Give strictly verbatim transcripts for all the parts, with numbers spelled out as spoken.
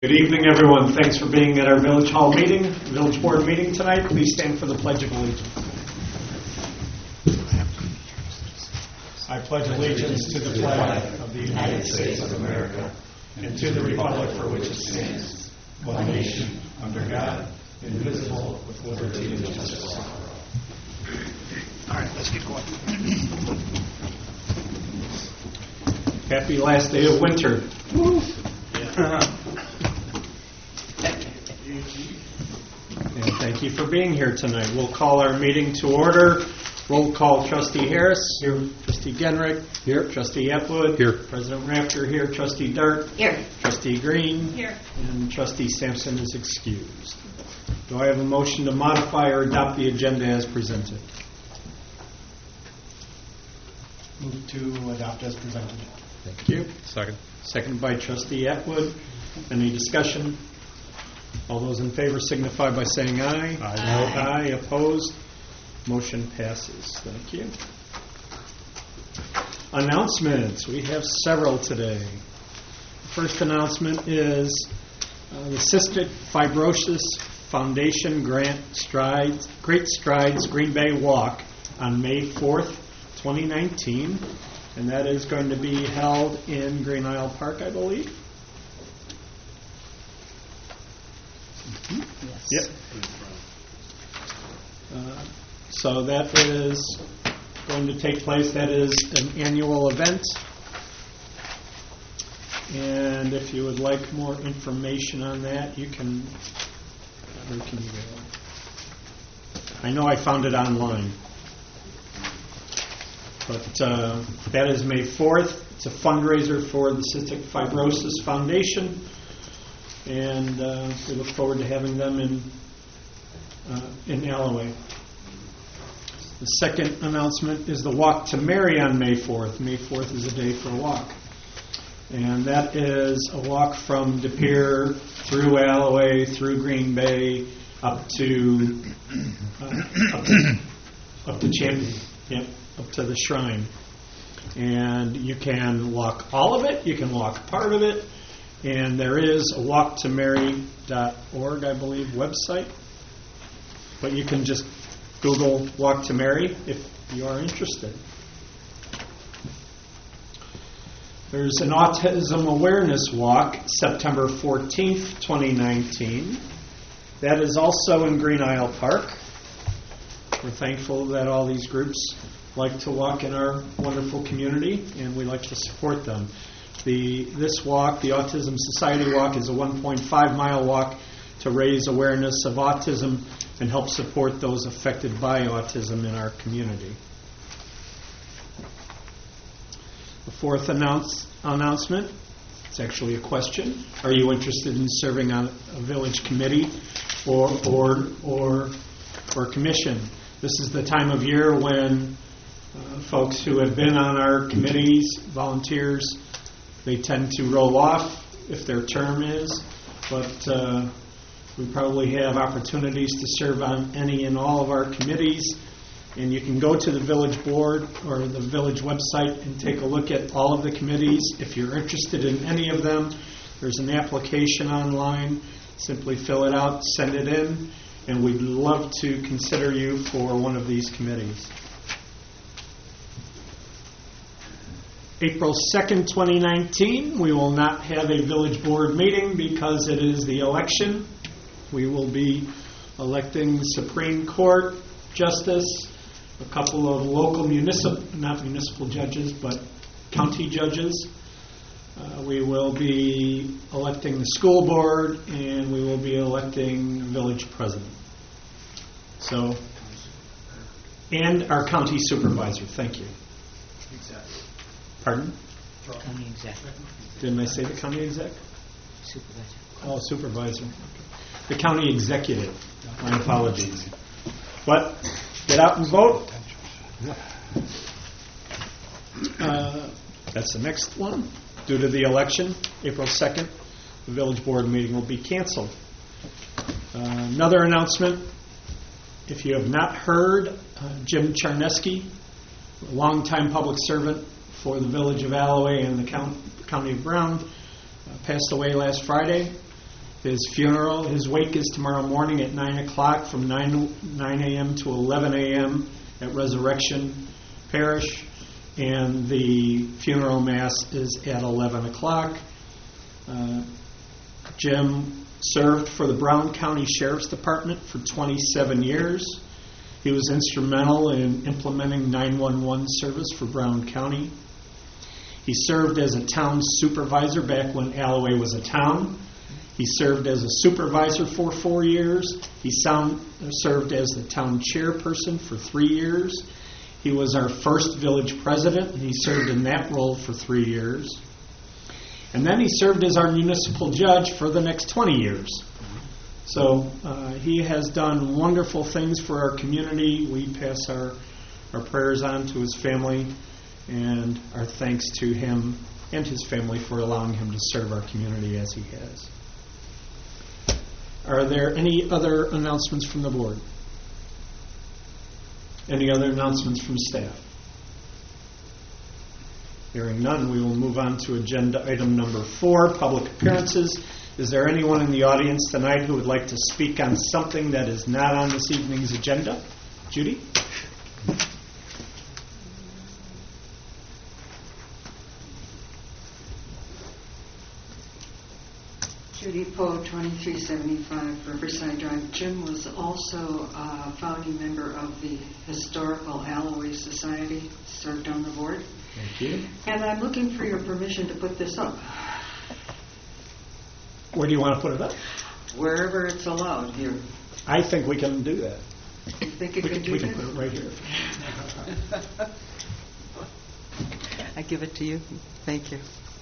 Good evening, everyone. Thanks for being at our Village Hall meeting, Village Board meeting tonight. Please stand for the Pledge of Allegiance. I pledge allegiance to the flag of the United States of America and to the republic for which it stands, one nation, under God, indivisible, with liberty and justice for all. All right, let's get going. Happy last day of winter. Woo. Yeah. And thank you for being here tonight. We'll call our meeting to order. Roll call: Trustee Harris. Here. Trustee Genrick. Here. Trustee Epwood. Here. President Rafter here. Trustee Dart. Here. Trustee Green. Here. And Trustee Sampson is excused. Do I have a motion to modify or adopt the agenda as presented? Move to adopt as presented. Thank you. Second. Second by Trustee Epwood. Any discussion? All those in favor signify by saying aye. Aye. Aye. Aye. Opposed? Motion passes. Thank you. Announcements. We have several today. First announcement is uh, the Cystic Fibrosis Foundation Grant Strides, Great Strides Green Bay Walk on May fourth, twenty nineteen. And that is going to be held in Green Isle Park, I believe. Yes. Yep. Uh, so that is going to take place. That is an annual event. And if you would like more information on that, you can. Where can you go? I know I found it online. But uh, that is May fourth. It's a fundraiser for the Cystic Fibrosis Foundation. And uh, we look forward to having them in uh, in Alloway. The second announcement is the Walk to Mary on May fourth. May fourth is a day for a walk. And that is a walk from De Pere through Alloway, through Green Bay, up to uh, up to, up to Champion, yep, up to the shrine. And you can walk all of it, you can walk part of it. And there is a walk to mary dot org, I believe, website. But you can just Google Walk to Mary if you are interested. There's an Autism Awareness Walk, September fourteenth, twenty nineteen. That is also in Green Isle Park. We're thankful that all these groups like to walk in our wonderful community, and we like to support them. The This walk, the Autism Society Walk, is a one point five mile walk to raise awareness of autism and help support those affected by autism in our community. The fourth announce, announcement, it's actually a question. Are you interested in serving on a village committee or or or, or commission? This is the time of year when uh, folks who have been on our committees, volunteers, they tend to roll off if their term is, but uh, we probably have opportunities to serve on any and all of our committees. And you can go to the village board or the village website and take a look at all of the committees. If you're interested in any of them, there's an application online. Simply fill it out, send it in, and we'd love to consider you for one of these committees. April second, twenty nineteen, we will not have a village board meeting because it is the election. We will be electing Supreme Court justice, a couple of local municipal, not municipal judges, but county judges. Uh, we will be electing the school board, and we will be electing village president. So, and our county supervisor. Thank you. Exactly. Pardon? County exec. Didn't I say the county exec? Supervisor. Oh, supervisor. Okay. The county executive. My apologies. But get out and vote. Uh, that's the next one. Due to the election, April second, the village board meeting will be canceled. Uh, another announcement. If you have not heard, uh, Jim Charneski, a longtime public servant for the village of Alloway and the count, county of Brown, uh, passed away last Friday. His funeral, his wake is tomorrow morning at nine o'clock from nine a.m. to eleven a.m. at Resurrection Parish, and the funeral mass is at eleven o'clock. Uh, Jim served for the Brown County Sheriff's Department for twenty-seven years. He was instrumental in implementing nine one one service for Brown County. He served as a town supervisor back when Alloway was a town. He served as a supervisor for four years. He sound, served as the town chairperson for three years. He was our first village president, and he served in that role for three years. And then he served as our municipal judge for the next twenty years. So uh, he has done wonderful things for our community. We pass our, our prayers on to his family and our thanks to him and his family for allowing him to serve our community as he has. Are there any other announcements from the board? Any other announcements from staff? Hearing none, we will move on to agenda item number four, public appearances. Is there anyone in the audience tonight who would like to speak on something that is not on this evening's agenda? Judy? Judy Poe, twenty-three seventy-five Riverside Drive. Jim was also a founding member of the Historical Alloway Society, served on the board. Thank you. And I'm looking for your permission to put this up. Where do you want to put it up? Wherever it's allowed here. I think we can do that. You think you We can can, do we that? can put it right here. I give it to you. Thank you.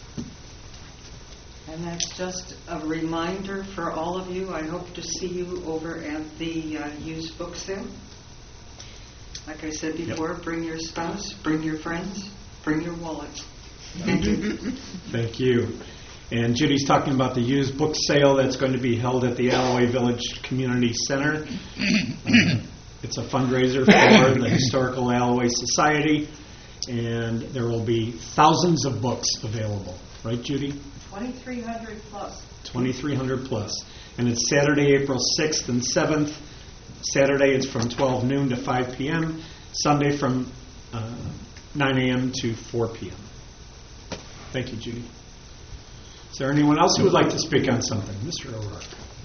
And that's just a reminder for all of you. I hope to see you over at the uh, used book sale. Like I said before, yep. Bring your spouse, bring your friends, bring your wallet. Thank you. Thank you. And Judy's talking about the used book sale that's going to be held at the Alloway Village Community Center. Uh, it's a fundraiser for the Historical Alloway Society, and there will be thousands of books available. Right, Judy? twenty-three hundred plus. twenty-three hundred plus. And it's Saturday, April sixth and seventh. Saturday it's from twelve noon to five p.m. Sunday from uh, nine a.m. to four p.m. Thank you, Judy. Is there anyone else who would like to speak on something? Mister O'Rourke.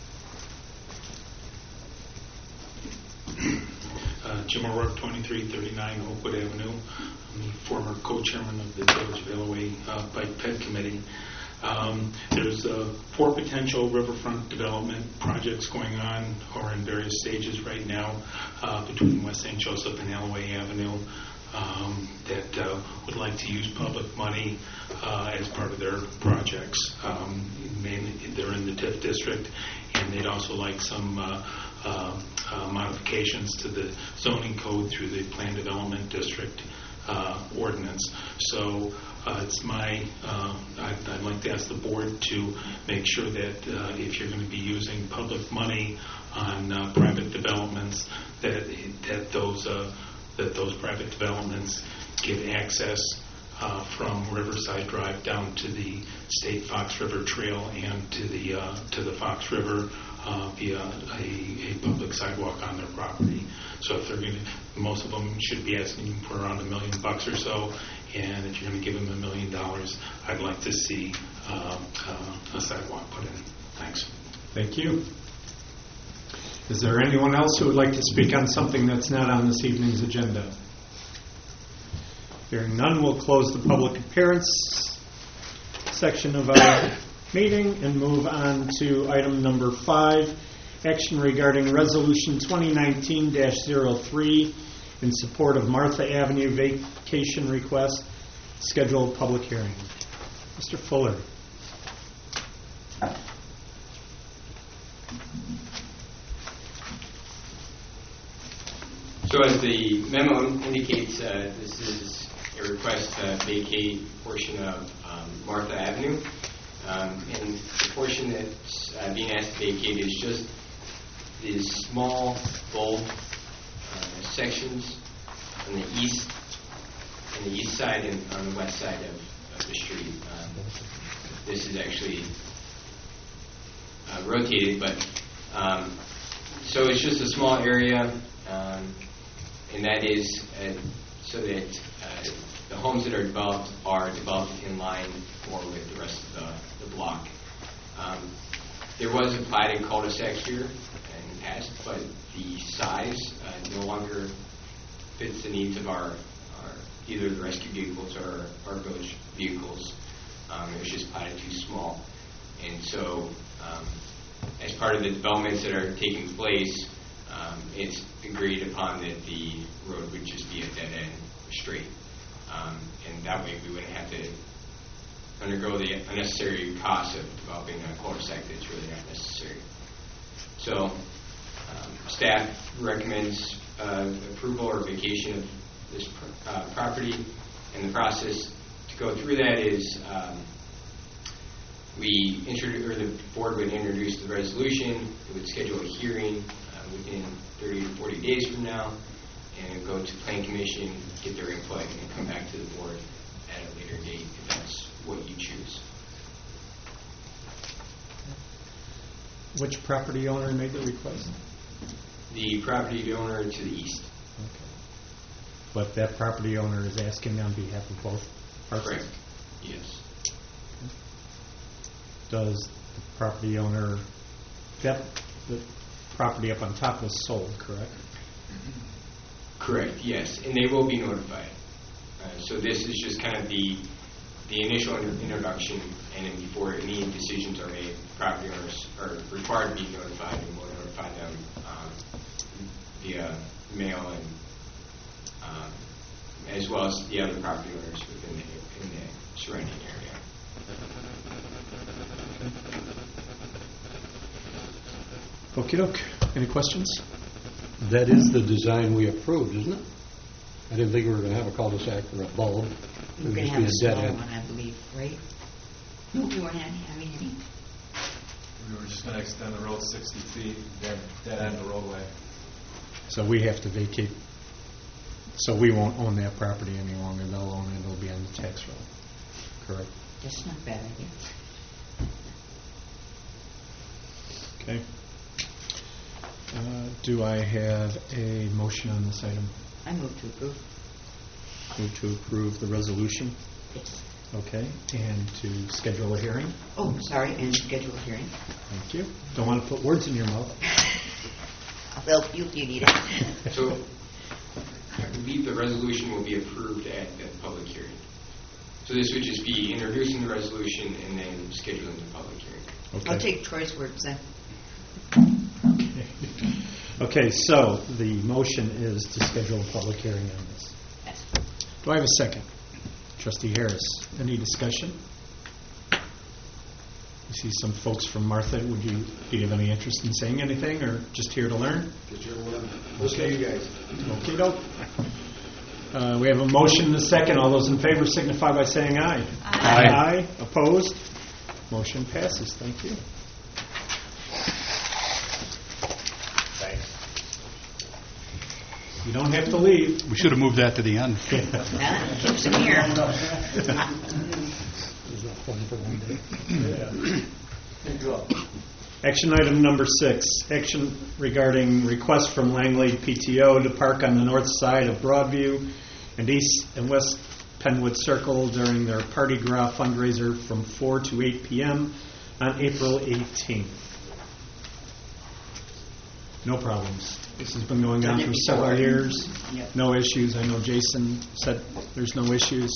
Uh, Jim O'Rourke, twenty-three thirty-nine Oakwood Avenue. I'm the former co-chairman of the Village of Alloway uh, Bike Ped Committee. Um, there's uh, four potential riverfront development projects going on or in various stages right now uh, between West Saint Joseph and Alloway Avenue um, that uh, would like to use public money uh, as part of their projects. Um, mainly they're in the T I F district, and they'd also like some uh, uh, uh, modifications to the zoning code through the Plan Development District uh, ordinance. So Uh, it's my, uh, I'd, I'd like to ask the board to make sure that uh, if you're going to be using public money on uh, private developments, that that those uh, that those private developments give access uh, from Riverside Drive down to the State Fox River Trail and to the uh, to the Fox River uh, via a, a public sidewalk on their property. So if they're going to, most of them should be asking for around a million bucks or so. And if you're going to give them a million dollars, I'd like to see uh, uh, a sidewalk put in. Thanks. Thank you. Is there anyone else who would like to speak on something that's not on this evening's agenda? Hearing none, we'll close the public appearance section of our meeting and move on to item number five, action regarding Resolution twenty nineteen dash zero three in support of Martha Avenue vacation request, scheduled public hearing. Mister Fuller. So as the memo indicates, uh, this is a request to vacate a portion of um, Martha Avenue. Um, and the portion that's uh, being asked to vacate is just these small, bold uh, sections on the east, on the east side and on the west side of, of the street. Um, this is actually uh, rotated, but um, so it's just a small area, um, and that is uh, so that uh, the homes that are developed are developed in line more with the rest of the, the block. Um, there was a platted cul-de-sac here in the past, but the size uh, no longer fits the needs of our, our either the rescue vehicles or our village vehicles. Um, it was just platted too small, and so um, as part of the developments that are taking place, um, it's agreed upon that the road would just be a dead end straight, um, and that way we wouldn't have to undergo the unnecessary cost of developing a cul-de-sac that's really not necessary. So um, staff recommends uh, approval or vacation of this pr- uh, property, and the process to go through that is um, we introduce, or the board would introduce the resolution. It would schedule a hearing uh, within thirty to forty days from now, and it would go to Plan Commission, get their input, and come back to the board at a later date if that's what you choose. Which property owner made the request? The property owner to the east. Okay. But that property owner is asking on behalf of both parties? Correct. Yes. Does the property owner, that, the property up on top was sold, correct? Correct, yes. And they will be notified. Uh, so this is just kind of the the initial inter- introduction, and then before any decisions are made, property owners are required to be notified, and we'll notify them um, via mail and um, as well as the other property owners within the, in the surrounding area. Okey doke. Any questions? That is the design we approved, isn't it? I didn't think we were going to have a cul-de-sac or a bulb. It We're would going to just have be a a dead smaller end. one, I believe, right? No, we weren't having any. We were just going to extend the road sixty feet, dead, dead end the roadway. So we have to vacate, so we won't own that property any longer. They'll own it. It'll be on the tax roll. Correct. That's not a bad idea. Okay. Uh, do I have a motion on this item? I move to approve. Move to approve the resolution. Yes. Okay. And to schedule a hearing. Oh, sorry, and schedule a hearing. Thank you. Don't want to put words in your mouth. I'll help you if you need it. So I believe the resolution will be approved at the public hearing. So this would just be introducing the resolution and then scheduling the public hearing. Okay. I'll take Troy's words then. Okay, so the motion is to schedule a public hearing on this. Yes. Do I have a second? Trustee Harris, any discussion? I see some folks from Martha. Would you, do you have any interest in saying anything, or just here to learn? Listen to you guys. Okay, doke. Uh, we have a motion and a second. All those in favor signify by saying aye. Aye. Aye. Opposed? Motion passes. Thank you. Thanks. You don't have to leave. We should have moved that to the end. That keeps them here. Action item number six, action regarding request from Langley P T O to park on the north side of Broadview and east and west Penwood Circle during their Party Gras fundraiser from four to eight p.m. on April eighteenth. No problems. This has been going on Done it for several before. years. Yep. No issues. I know Jason said there's no issues.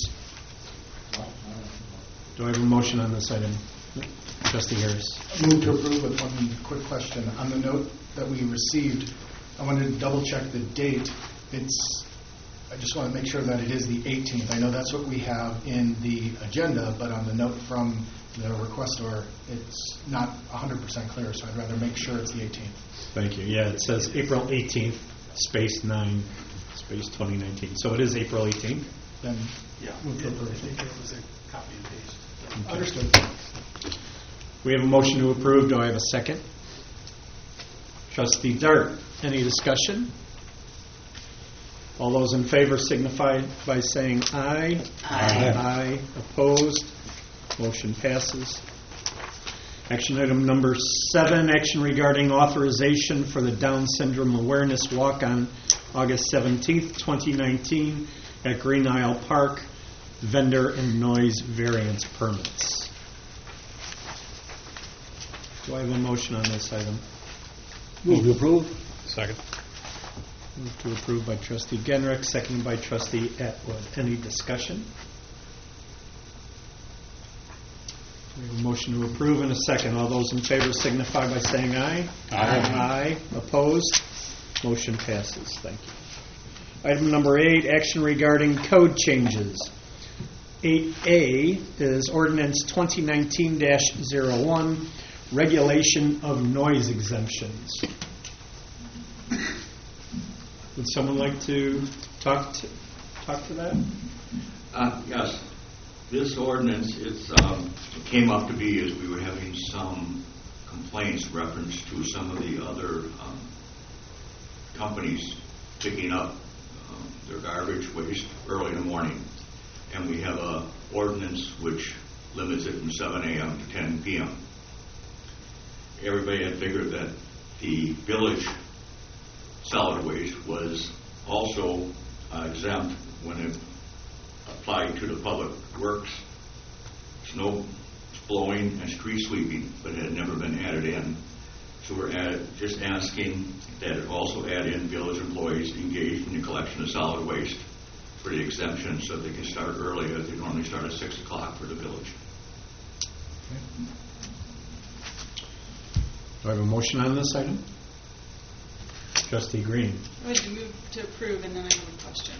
Do I have a motion on this item? Trustee Harris. Move to approve with one quick question. On the note that we received, I wanted to double check the date. It's, I just want to make sure that it is the eighteenth. I know that's what we have in the agenda, but on the note from the requestor, it's not one hundred percent clear, so I'd rather make sure it's the eighteenth. Thank you. Yeah, it says April eighteenth, space nine, space twenty nineteen. So it is April eighteenth. Then, Yeah. move to approve. I think it was a copy and paste. Understood. We have a motion to approve. Do I have a second? Trustee Dart, any discussion? All those in favor signify by saying aye. Aye. Aye. Opposed? Motion passes. Action item number seven, action regarding authorization for the Down Syndrome Awareness Walk on August seventeenth, twenty nineteen at Green Isle Park, vendor and noise variance permits. Do I have a motion on this item? Move to approve. Second. Move to approve by trustee Genrick, seconded by trustee Atwood. Any discussion? We have a motion to approve and a second. All those in favor signify by saying aye. Aye. Aye. Opposed? Motion passes. Thank you. Item number eight, action regarding code changes. eight A is ordinance twenty nineteen dash zero one, regulation of noise exemptions. Would someone like to talk to, talk to that? Uh, Yes. This ordinance, it's, um, it came up to be as we were having some complaints reference to some of the other um, companies picking up um, their garbage waste early in the morning. And we have a ordinance which limits it from seven a.m. to ten p.m. Everybody had figured that the village solid waste was also uh, exempt when it applied to the public works, snow blowing and street sweeping, but it had never been added in. So we're add, just asking that it also add in village employees engaged in the collection of solid waste for the exemption so they can start early, as they normally start at six o'clock for the village. Do I have a motion on this item? Trustee Green. I would move to approve, and then I have a question.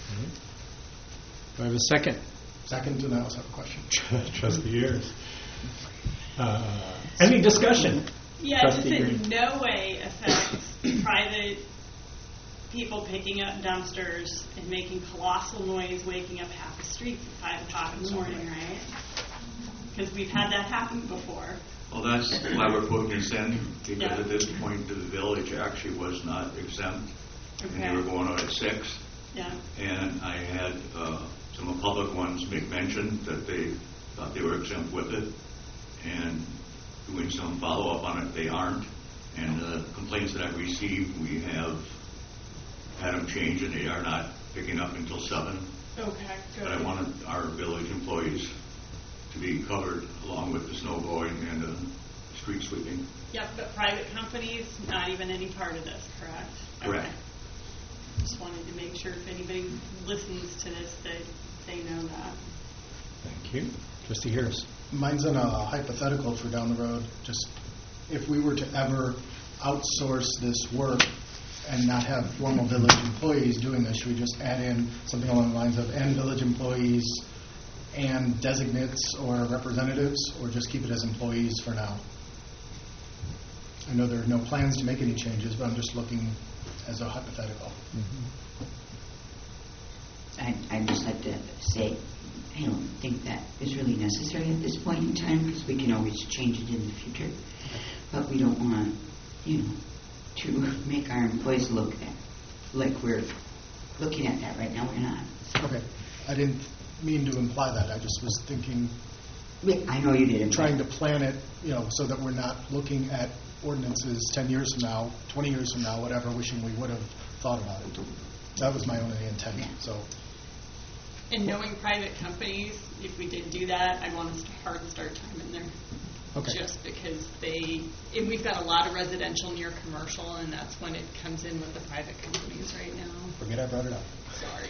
Do I have a second? Second, and I also have a question. Trustee Ayers. Uh, any discussion? Yeah, it just Trustee in Green. no way affects private people picking up dumpsters and making colossal noise, waking up half the streets at five o'clock in the morning, right? Because we've had that happen before. Well, that's why we're putting this in, because Yeah. at this point, the village actually was not exempt, and they Okay. were going out at six. Yeah. And I had uh, some of the public ones make mention that they thought they were exempt with it, and doing some follow-up on it, they aren't. And the complaints that I've received, we have had them change, and they are not picking up until seven. Okay, good. But I wanted our village employees to be covered along with the snow blowing and the street sweeping. Yep, but private companies, not even any part of this, correct? Correct. Okay. Just wanted to make sure if anybody listens to this that they know that. Thank you. Trustee Harris. Mine's on a hypothetical for down the road. Just if we were to ever outsource this work and not have formal village employees doing this, should we just add in something along the lines of and village employees and designates or representatives, or just keep it as employees for now? I know there are no plans to make any changes, but I'm just looking as a hypothetical. I'd, I'd just like to say, I don't think that is really necessary at this point in time, because we can always change it in the future. But we don't want, you know, to make our employees look at, like we're looking at that right now. We're not. So, Okay. I didn't mean to imply that. I just was thinking, yeah, I know you didn't. trying to plan it, you know, so that we're not looking at ordinances ten years from now, twenty years from now, whatever, wishing we would have thought about it. That was my only intent, so. And knowing private companies, if we did do that, I'd want us to hard start time in there. Okay. Just because they, and we've got a lot of residential near commercial, and that's when it comes in with the private companies right now. Forget I brought it up. Sorry.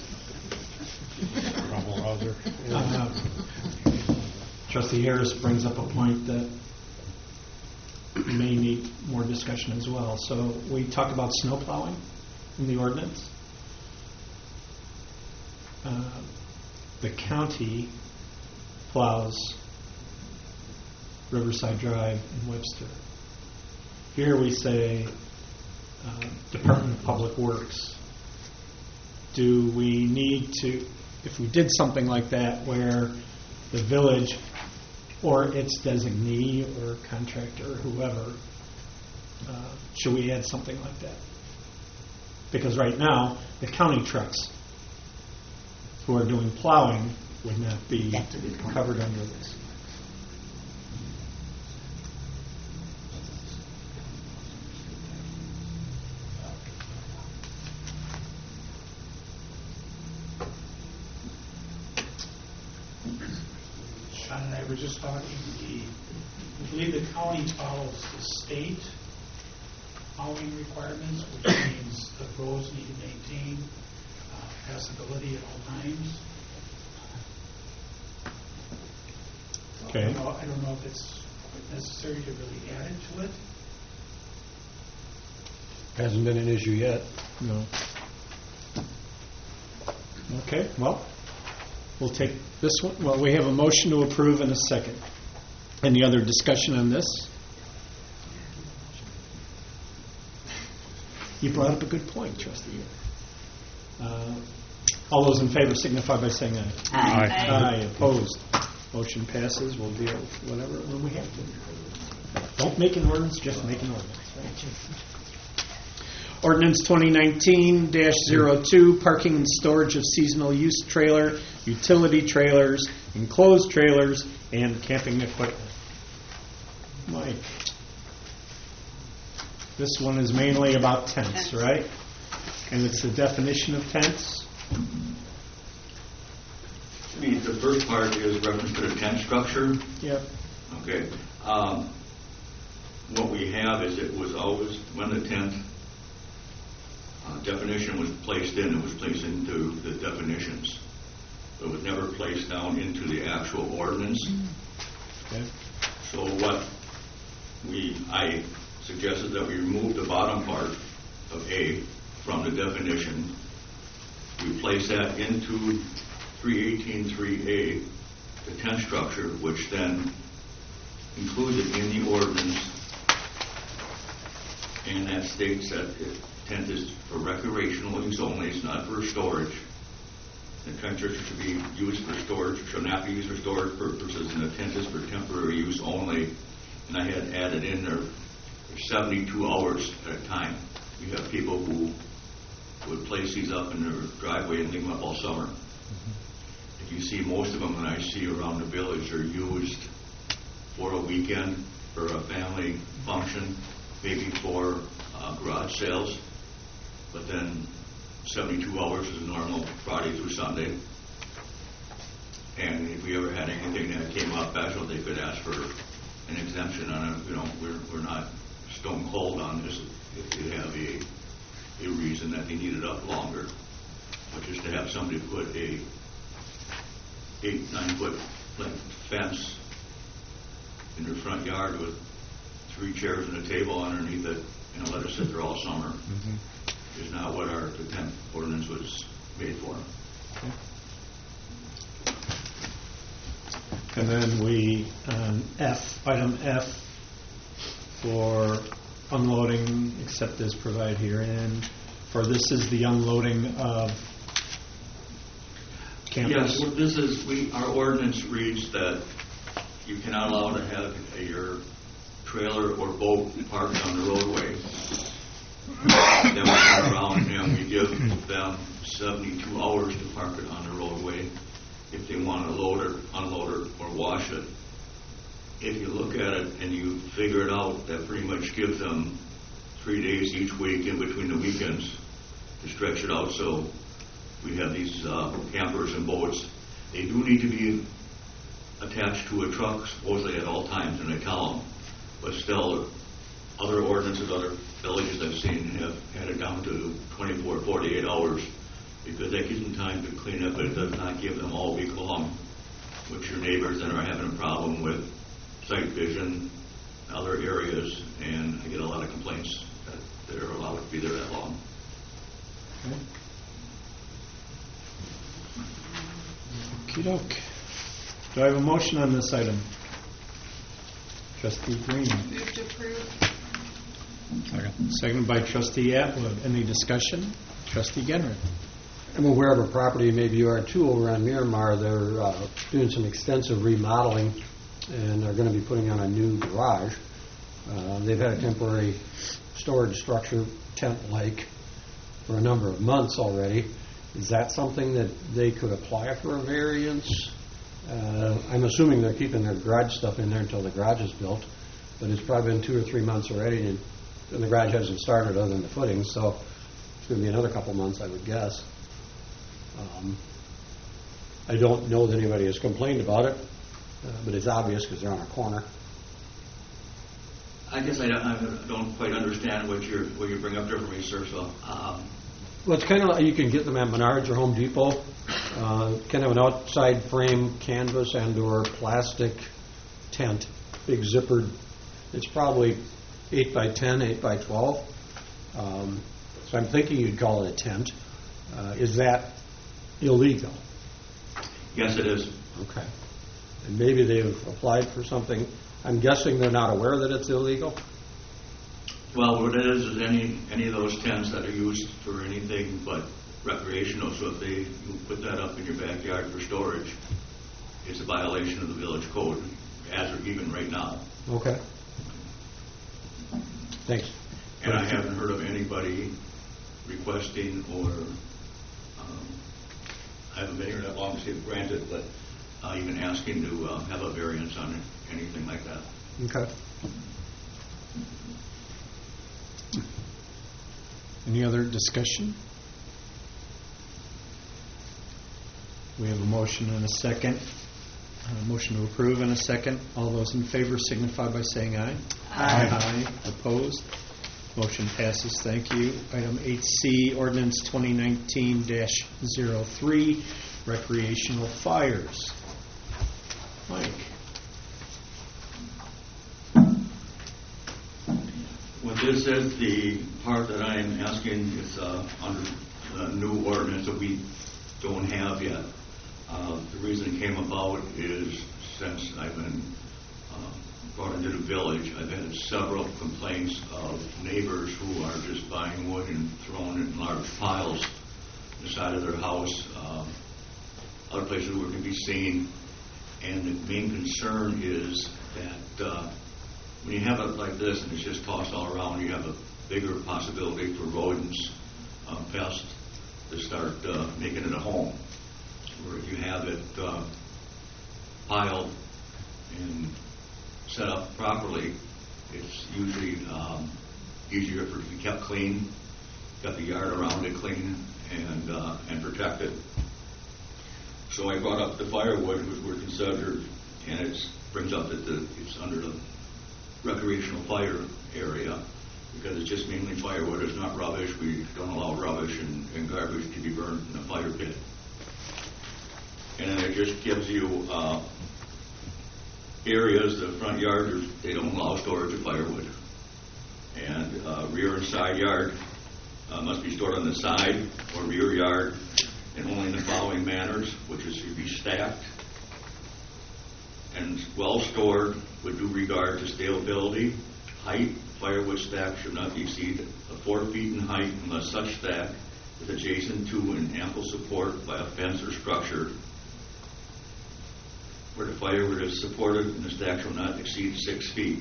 Uh, Trustee Harris brings up a point that may need more discussion as well. So we talk about snow plowing in the ordinance. Uh, the county plows Riverside Drive and Webster. Here we say uh, Department of Public Works. Do we need to, if we did something like that where the village or its designee or contractor or whoever, uh, should we add something like that? Because right now, the county trucks who are doing plowing would not be That's a good point. covered under this. John and I were just talking, the, I believe the county follows the state mowing requirements, which means the roads need to maintain uh, passability at all times. Okay. I don't know, I don't know if it's necessary to really add it to it. Hasn't been an issue yet. No. Okay, well, we'll take this one. Well, we have a motion to approve and a second. Any other discussion on this? You brought up a good point, Trustee. Uh, all those in favor signify by saying aye. Aye. Aye. Aye, opposed. Motion passes. We'll deal with whatever when we have to. Don't make an ordinance, just make an ordinance. Right? Ordinance twenty nineteen dash zero two, parking and storage of seasonal use trailer, utility trailers, enclosed trailers, and camping equipment. Mike. This one is mainly about tents, Tents. right? And it's the definition of tents. The the first part is reference to the tent structure. Yep. Okay. Um, What we have is it was always, when the tent uh, definition was placed in, it was placed into the definitions. It was never placed down into the actual ordinance. Okay. So what we, I suggested that we remove the bottom part of A from the definition. We place that into three eighteen three A, the tent structure, which then includes it in the ordinance. And that states that the tent is for recreational use only, it's not for storage. The tent structure should be used for storage, shall not be used for storage purposes, and the tent is for temporary use only. And I had added in there seventy-two hours at a time. We have people who would place these up in their driveway and leave them up all summer. Mm-hmm. If you see most of them that I see around the village are used for a weekend, for a family function, maybe for uh, garage sales, but then seventy-two hours is normal, Friday through Sunday. And if we ever had anything that came up special, they could ask for an exemption on it. You know, we're we're not stone cold on this. If they have a a reason that they need it up longer, but just to have somebody put a eight nine foot length fence in their front yard with three chairs and a table underneath it and let it sit there all summer mm-hmm. is not what our the tent ordinance was made for. Okay. And then we, um, F, item F, for unloading, except as provided herein, for this is the unloading of campers. Yes, well, this is, we, our ordinance reads that you cannot allow to have a, your trailer or boat parked on the roadway. Then we turn around and we give them seventy-two hours to park it on the roadway if they want to load it, unload it, or wash it. If you look at it and you figure it out, that pretty much gives them three days each week in between the weekends to stretch it out. So we have these uh, campers and boats. They do need to be attached to a truck supposedly at all times, and I tell them. But still, other ordinances, other villages I've seen have had it down to twenty-four, forty-eight hours because that gives them time to clean up, but it does not give them all week long, which your neighbors then are having a problem with sight vision, other areas, and I get a lot of complaints that they're allowed to be there that long. Okay. Okey-doke. Do I have a motion on this item? Trustee Green. Move to approve. Second. Seconded by Trustee Atwood. Any discussion? Trustee Genrith. I'm aware of a property, maybe you are too, over on Miramar. They're uh, doing some extensive remodeling, and they're going to be putting on a new garage. Uh, they've had a temporary storage structure, tent-like, for a number of months already. Is that something that they could apply for a variance? Uh, I'm assuming they're keeping their garage stuff in there until the garage is built, but it's probably been two or three months already, and, and the garage hasn't started other than the footings, so it's going to be another couple months, I would guess. Um, I don't know that anybody has complained about it, uh, but it's obvious because they're on a corner. I guess I don't, I don't quite understand what you're, what you bring up there for me, sir, so, um, Well, it's kind of like you can get them at Menards or Home Depot, uh, kind of an outside frame canvas and or plastic tent, big zippered. It's probably eight by ten, eight by twelve. Um, so I'm thinking you'd call it a tent. Uh, is that illegal? yes, it is. Okay. And maybe they've applied for something. I'm guessing they're not aware that it's illegal? Well, what it is, is any, any of those tents that are used for anything but recreational, so if they, you put that up in your backyard for storage, it's a violation of the village code, as of even right now. Okay. Thanks. And I haven't heard of anybody requesting or, um, I haven't been here that long to see it granted, but uh, even asking to uh, have a variance on it, anything like that. Okay. Any other discussion? We have a motion and a second. A motion to approve and a second. All those in favor signify by saying aye. Aye. Aye. Opposed? Motion passes. Thank you. Item eight C, ordinance twenty nineteen dash zero three, recreational fires. Mike. What this is, the part that I am asking is uh, under the new ordinance that we don't have yet. Uh, the reason it came about is since I've been uh, brought into the village, I've had several complaints of neighbors who are just buying wood and throwing it in large piles on the side of their house, uh, other places where it can be seen. And the main concern is that uh, when you have it like this and it's just tossed all around, you have a bigger possibility for rodents, uh, pests, to start uh, making it a home. Or if you have it uh, piled and set up properly, it's usually um, easier for it to be kept clean, got the yard around it clean, and uh, and protected. So I brought up the firewood, which we're considered, and it brings up that the, it's under the recreational fire area, because it's just mainly firewood. It's not rubbish. We don't allow rubbish and, and garbage to be burned in a fire pit. And then it just gives you uh, areas, the front yard, they don't allow storage of firewood. And uh, rear and side yard uh, must be stored on the side or rear yard, and only in the following manners, which is to be stacked and well stored with due regard to stability. Height, firewood stack should not exceed four feet in height unless such stack is adjacent to and ample support by a fence or structure. Where the firewood is supported, and the stack shall not exceed six feet.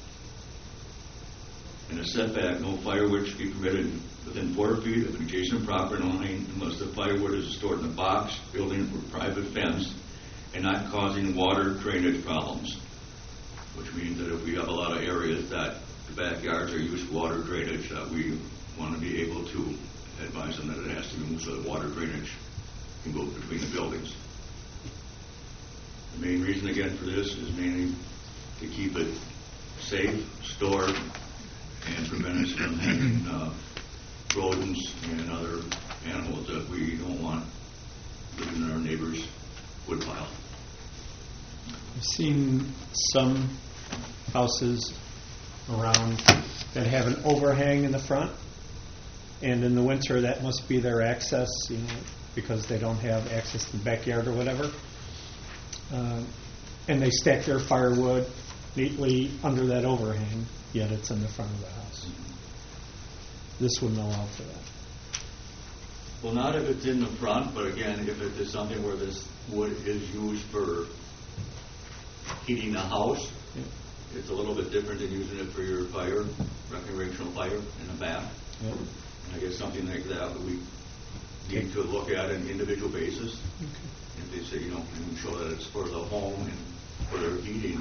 In a setback, no firewood should be permitted within four feet of an adjacent property line unless the firewood is stored in a box, building, or private fence, and not causing water drainage problems. Which means that if we have a lot of areas that the backyards are used for water drainage, that we want to be able to advise them that it has to be moved so that water drainage can go between the buildings. The main reason, again, for this is mainly to keep it safe, stored, and prevent us from having uh, rodents and other animals that we don't want living in our neighbor's wood pile. I've seen some houses around that have an overhang in the front, and in the winter that must be their access, you know, because they don't have access to the backyard or whatever. Uh, and they stack their firewood neatly under that overhang, yet it's in the front of the house. This wouldn't allow for that. Well, not if it's in the front, but again, if it is something where this wood is used for heating the house, Yeah. it's a little bit different than using it for your fire, recreational fire in the back. Yeah. And I guess something like that we need to look at on an individual basis. Okay. If they say, you know, can you show that it's for the home and for their heating,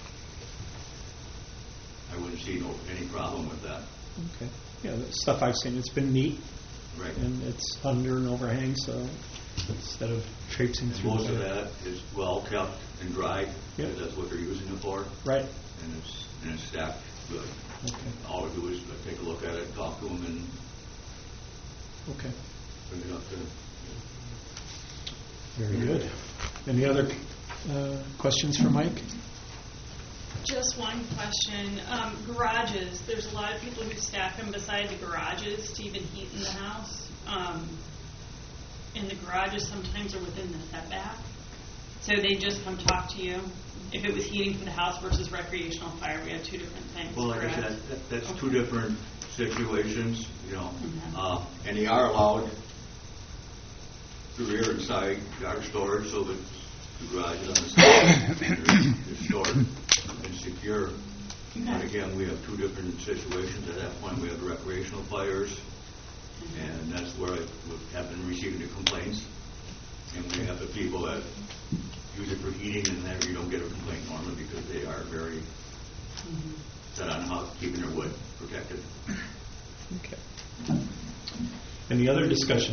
I wouldn't see no, any problem with that. Okay. Yeah, the stuff I've seen, it's been neat, Right. and it's under an overhang, so instead of traipsing And through. most the of that is well kept and dry, Yep. because that's what they're using it for, Right. and it's, and it's stacked good. Okay. All we do is take a look at it, talk to them, and Okay. bring it up to. Very good. Any other uh, questions for Mike? Just one question. Um, garages, there's a lot of people who stack them beside the garages to even heat in the house. Um, and the garages sometimes are within the setback. So they just come talk to you. If it was heating for the house versus recreational fire, we have two different things. Well, like I correct? said, that- that's Okay. two different situations, you know, Mhm. uh, and they are allowed the rear and side yard storage, so that the garage is on the side and is stored and secure. And again, we have two different situations. At that point, we have recreational fires, and that's where I would have been receiving the complaints. And we have the people that use it for heating, and then you don't get a complaint normally because they are very set on how keeping their wood protected. Okay. Any other discussion?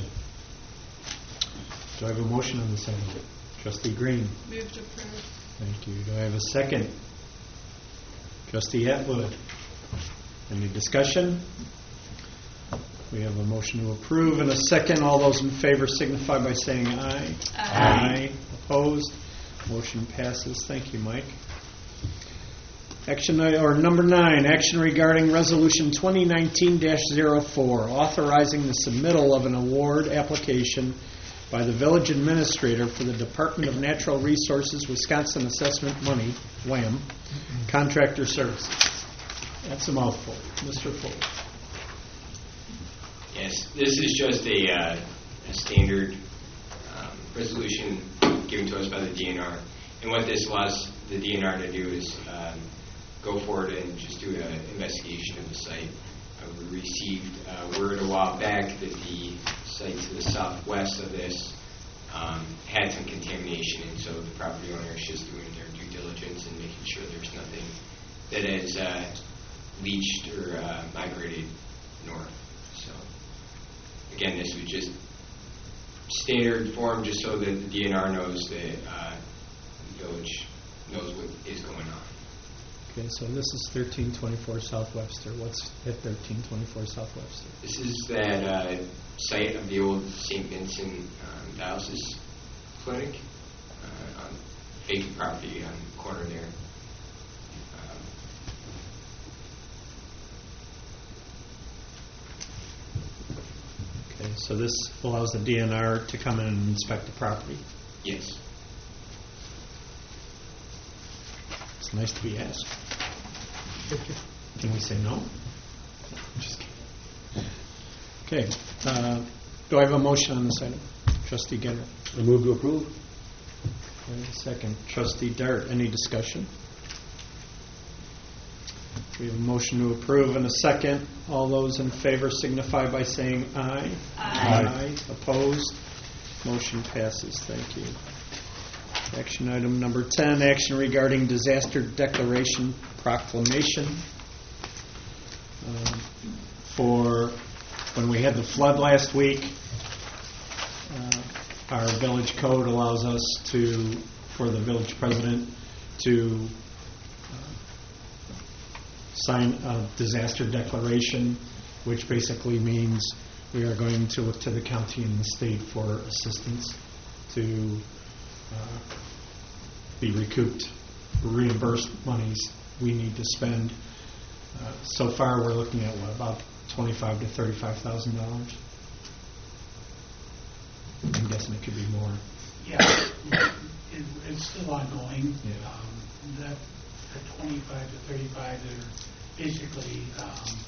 Do I have a motion on this item? Trustee Green. Move to approve. Thank you. Do I have a second? Trustee Atwood. Any discussion? We have a motion to approve and a second. All those in favor signify by saying aye. Aye. Opposed? Motion passes. Thank you, Mike. Action, i- or number nine, action regarding Resolution twenty nineteen dash zero four, authorizing the submittal of an award application by the village administrator for the Department of Natural Resources Wisconsin Assessment Money, W A M, contractor services. That's a mouthful. Mister Fuller. Yes, this is just a, uh, a standard um, resolution given to us by the D N R. And what this allows the D N R to do is um, go forward and just do an investigation of the site. Uh, we received uh, word a while back that the site to the southwest of this um, had some contamination, and so the property owner is just doing their due diligence and making sure there's nothing that has uh, leached or uh, migrated north. So, again, this was just standard form just so that the D N R knows that uh, the village knows what is going on. Okay, so this is thirteen twenty-four South Webster. What's at thirteen twenty-four South Webster? This is that uh, site of the old Saint Vincent um, dialysis clinic uh, on vacant property on the corner there. Um, Okay, so this allows the D N R to come in and inspect the property. yes. It's nice to be asked. Can we say no? Just kidding. Okay, uh, do I have a motion on this item? Trustee Genner. I move to approve. Wait a second. Trustee Dart, any discussion? We have a motion to approve and a second. All those in favor signify by saying aye. Aye. Aye. Opposed? Motion passes. Thank you. Action item number ten, action regarding disaster declaration proclamation. Um, For when we had the flood last week, uh, our village code allows us to, for the village president, to uh, sign a disaster declaration, which basically means we are going to look to the county and the state for assistance to uh, be recouped, reimbursed monies we need to spend. Uh, so far, we're looking at what, about twenty-five to thirty-five thousand dollars. I'm guessing it could be more. Yeah, it, it's still ongoing. Yeah. Um, that, that twenty-five to thirty-five, they're basically um,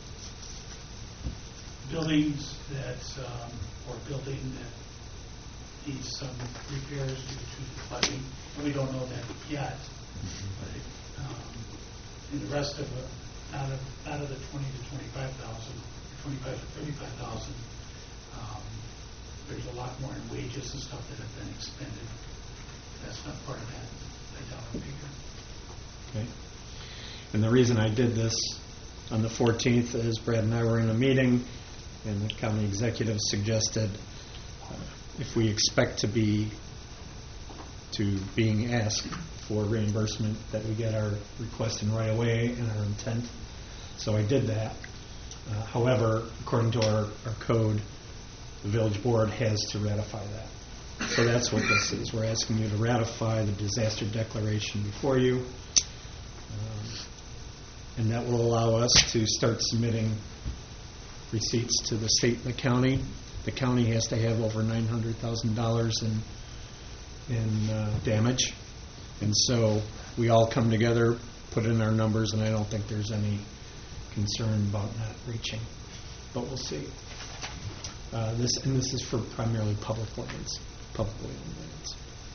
buildings that, um, or building that needs some repairs due to the flooding, and we don't know that yet. But it, um, and the rest of it, out of out of the twenty to twenty-five thousand, twenty-five to thirty-five thousand, um, there's a lot more in wages and stuff that have been expended. That's not part of that, that dollar figure. Okay. And the reason I did this on the fourteenth is Brad and I were in a meeting, and the county executive suggested uh, if we expect to be, to being asked for reimbursement, that we get our request in right away and our intent. So I did that. Uh, However, according to our, our code, the village board has to ratify that. So that's what this is. We're asking you to ratify the disaster declaration before you. Um, And that will allow us to start submitting receipts to the state and the county. The county has to have over nine hundred thousand dollars in, in uh, damage. And so we all come together, put in our numbers, and I don't think there's any concern about not reaching. But we'll see. Uh, this and this is for primarily public lands, publicly owned lands.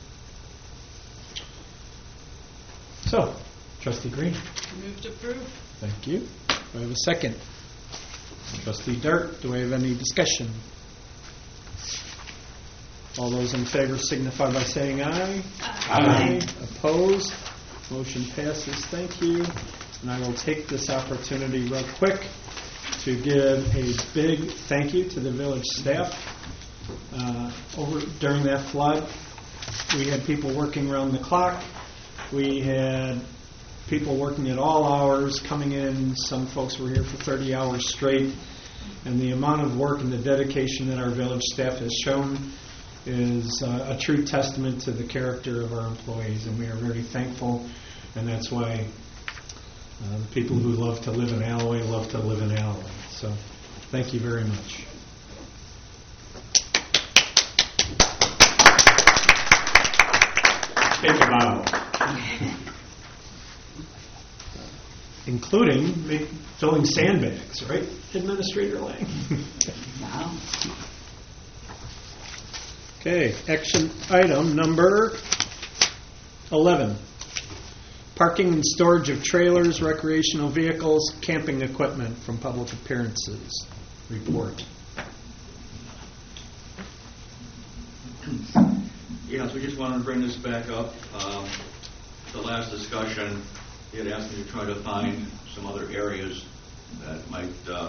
So, Trustee Green. Move to approve. Thank you. Do I have a second? Trustee Dart, do I have any discussion? All those in favor signify by saying aye. Aye. Aye. Opposed? Motion passes. Thank you. And I will take this opportunity real quick to give a big thank you to the village staff. Uh, over during that flood, we had people working around the clock. We had people working at all hours, coming in. Some folks were here for thirty hours straight. And the amount of work and the dedication that our village staff has shown is uh, a true testament to the character of our employees, and we are very thankful. And that's why uh, the people who love to live in Alloway love to live in Alloway. So thank you very much. Take a bow. Including make, filling sandbags, right, Administrator Lang? Wow. Okay, action item number eleven. Parking and storage of trailers, recreational vehicles, camping equipment from public appearances. Report. Yes, we just wanted to bring this back up. Um, the last discussion, he had asked me to try to find some other areas that might uh,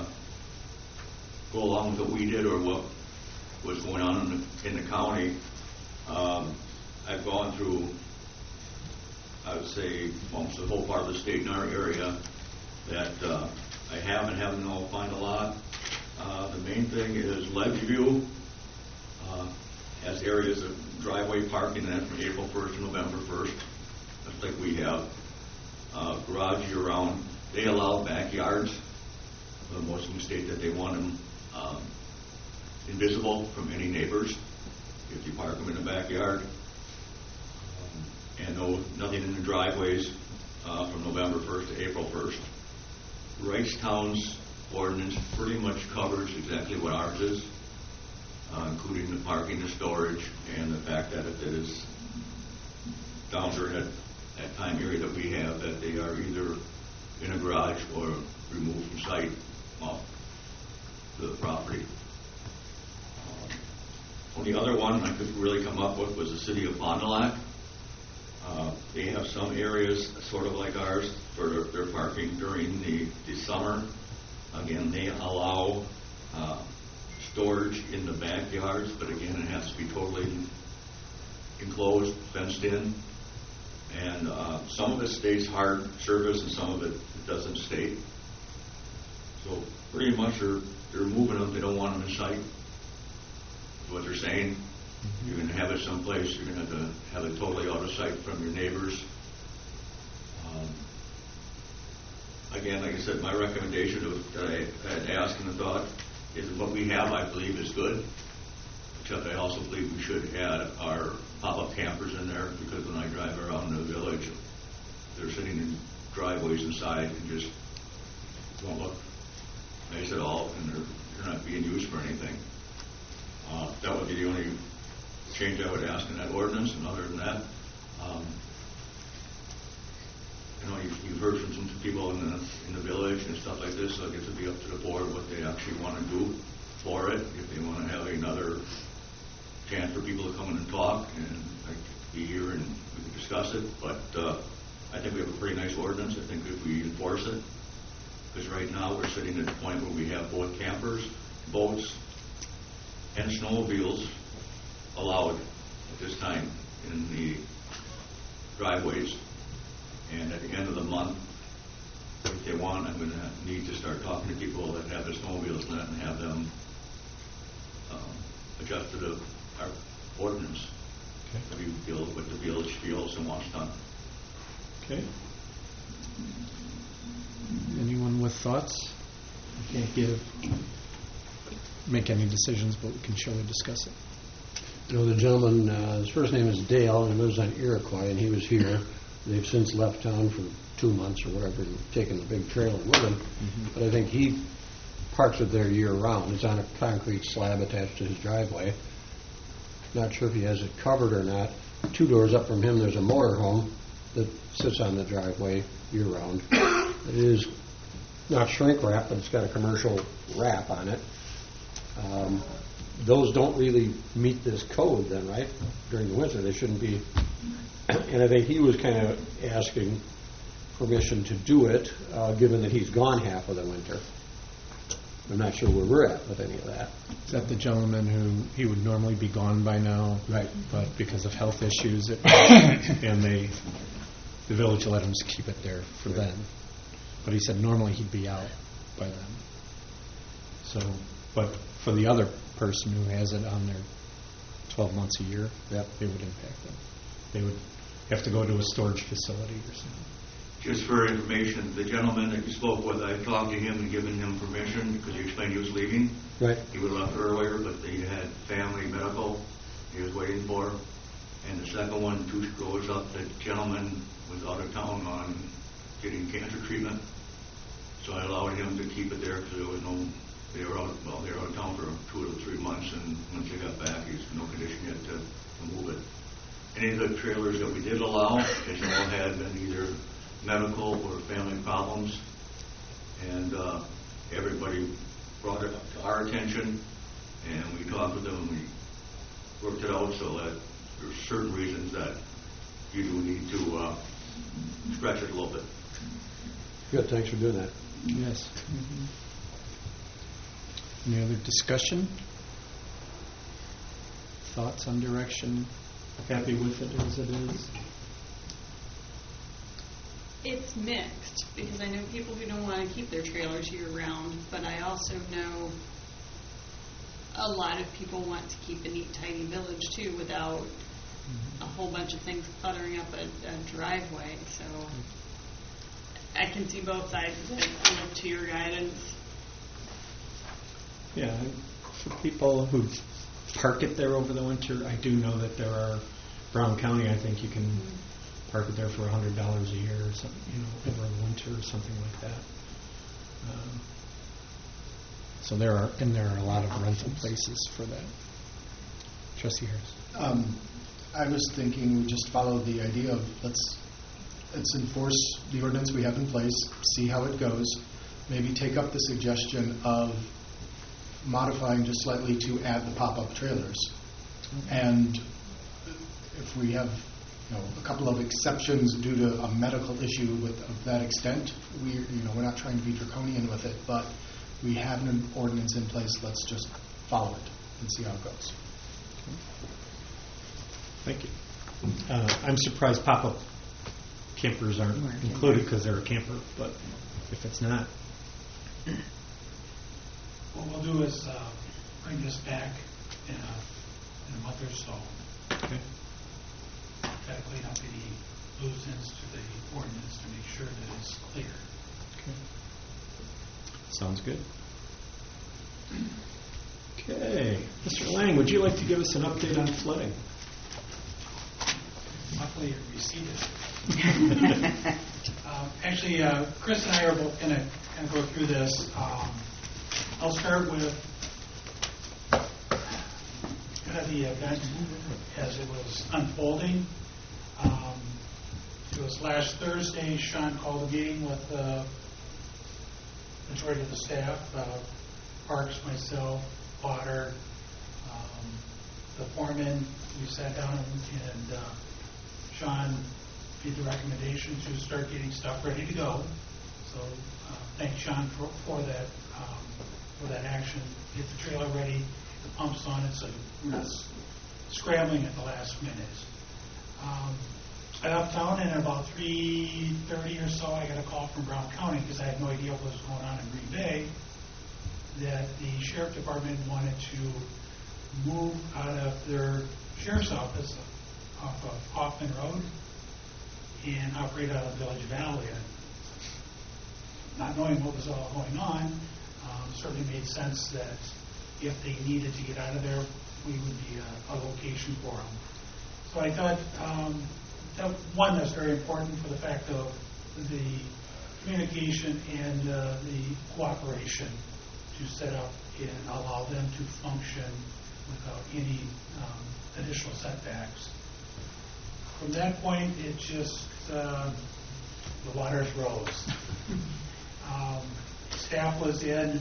go along with what we did or what was going on in the, in the county. Um, I've gone through, I would say, almost the whole part of the state in our area that uh, I have and haven't been able to find a lot. Uh, the main thing is Ledgeview uh, has areas of driveway parking that from April first to November first, just like we have. Uh, garage year-round. They allow backyards. Uh, most of them state that they want them um, invisible from any neighbors if you park them in the backyard. Um, and no, nothing in the driveways uh, from November first to April first. Wrightstown's ordinance pretty much covers exactly what ours is, uh, including the parking, the storage, and the fact that if it is down there at that time area that we have, that they are either in a garage or removed from sight off the property. Um, only other one I could really come up with was the city of Fond du Lac. Uh, they have some areas sort of like ours for their, their parking during the, the summer. Again, they allow uh, storage in the backyards, but again, it has to be totally enclosed, fenced in. And uh, some of it stays hard service and some of it doesn't state. So pretty much they're, they're moving them. They don't want them in sight. That's what they're saying. You're going to have it someplace. You're going to have to have it totally out of sight from your neighbors. Um, again, like I said, my recommendation of, that I had asked and thought is what we have, I believe, is good. Except I also believe we should add our pop-up campers in there, because when I drive around the village, they're sitting in driveways inside and just won't look nice at all, and they're, they're not being used for anything. Uh, that would be the only change I would ask in that ordinance, and other than that, um, you know, you've, you've heard from some people in the in the village and stuff like this, so it gets to be up to the board what they actually want to do for it. If they want to have another chance for people to come in and talk, and I could be here and we could discuss it. But uh, I think we have a pretty nice ordinance. I think if we enforce it, because right now we're sitting at the point where we have both campers, boats, and snowmobiles allowed at this time in the driveways. And at the end of the month, if they want, I'm going to need to start talking to people that have their snowmobiles in it and have them um, adjust to the, our ordinance. Okay. That we feel what the village feels and wants done. Okay. Anyone with thoughts? I can't give, make any decisions, but we can surely discuss it. You know, the gentleman, uh, his first name is Dale, and he lives on Iroquois, and he was here. They've since left town for two months or whatever and taken the big trailer with him. Mm-hmm. But I think he parks it there year-round. It's on a concrete slab attached to his driveway. Not sure if he has it covered or not. Two doors up from him, there's a motorhome that sits on the driveway year-round. It is not shrink wrap, but it's got a commercial wrap on it. Um, those don't really meet this code then, right? During the winter, they shouldn't be. And I think he was kind of asking permission to do it, uh, given that he's gone half of the winter. I'm not sure where we're at with any of that. Is that the gentleman who, he would normally be gone by now? Right. But because of health issues, it, and they, the village let him keep it there for Right. then. But he said normally he'd be out by then. So, but for the other person who has it on there twelve months a year, Yep. it would impact them. They would have to go to a storage facility or something. Just for information, the gentleman that you spoke with, I talked to him and given him permission because he explained he was leaving. Right. He would have left earlier, but he had family medical he was waiting for. And the second one, two goes up, the gentleman was out of town on getting cancer treatment. So I allowed him to keep it there because there was no, they were out, well, they were out of town for two or three months, and once they got back, he's in no condition yet to, to move it. Any of the trailers that we did allow, they all had been either medical or family problems, and uh, everybody brought it up to our attention, and we talked with them and we worked it out so that there's certain reasons that you do need to uh, stretch it a little bit. Good, thanks for doing that. Yes. Mm-hmm. Any other discussion? Thoughts on direction? Happy with it as it is? It's mixed, because I know people who don't want to keep their trailers year-round, but I also know a lot of people want to keep a neat, tidy village, too, without mm-hmm. a whole bunch of things cluttering up a, a driveway, so I can see both sides of it. Look to your guidance. Yeah, for people who park it there over the winter, I do know that there are, Brown County, I think you can mm-hmm. park it there for one hundred dollars a year or something, you know, over the winter or something like that. Um, so there are, and there are a lot of rental places for that. Trustee Harris. Um, I was thinking we just follow the idea of let's let's enforce the ordinance we have in place, see how it goes, maybe take up the suggestion of modifying just slightly to add the pop-up trailers. Okay. And if we have you know, a couple of exceptions due to a medical issue with of that extent, we you know we're not trying to be draconian with it, but we have an ordinance in place. Let's just follow it and see how it goes. Thank you. Uh, I'm surprised pop-up campers aren't included because they're a camper, but if it's not. What we'll do is uh, bring this back in a, in a month or so. Okay. Try to clean up any loose ends to the ordinance to make sure that it's clear. Okay. Sounds good. Okay. Mister Lang, would you like to give us an update on flooding? Luckily, it receded. um, actually, uh, Chris and I are both going to kind of go through this. Um, I'll start with kind of the event as it was unfolding. Um, it was last Thursday. Sean called a meeting with the majority of the staff, uh, Parks, myself, Potter, um, the foreman. We sat down and, and uh, Sean made the recommendation to start getting stuff ready to go. So uh, thank Sean for, for that um, for that action. Get the trailer ready, the pumps on it, so it's scrambling at the last minute. Um, I left town, and at about three thirty or so, I got a call from Brown County, because I had no idea what was going on in Green Bay, that the sheriff department wanted to move out of their sheriff's office off of Hoffman Road and operate out of Village Valley. And not knowing what was all going on, um, certainly made sense that if they needed to get out of there, we would be a, a location for them. So I thought, um, that, one, that's very important for the fact of the communication and uh, the cooperation to set up and allow them to function without any um, additional setbacks. From that point, it just, uh, the waters rose. um, staff was in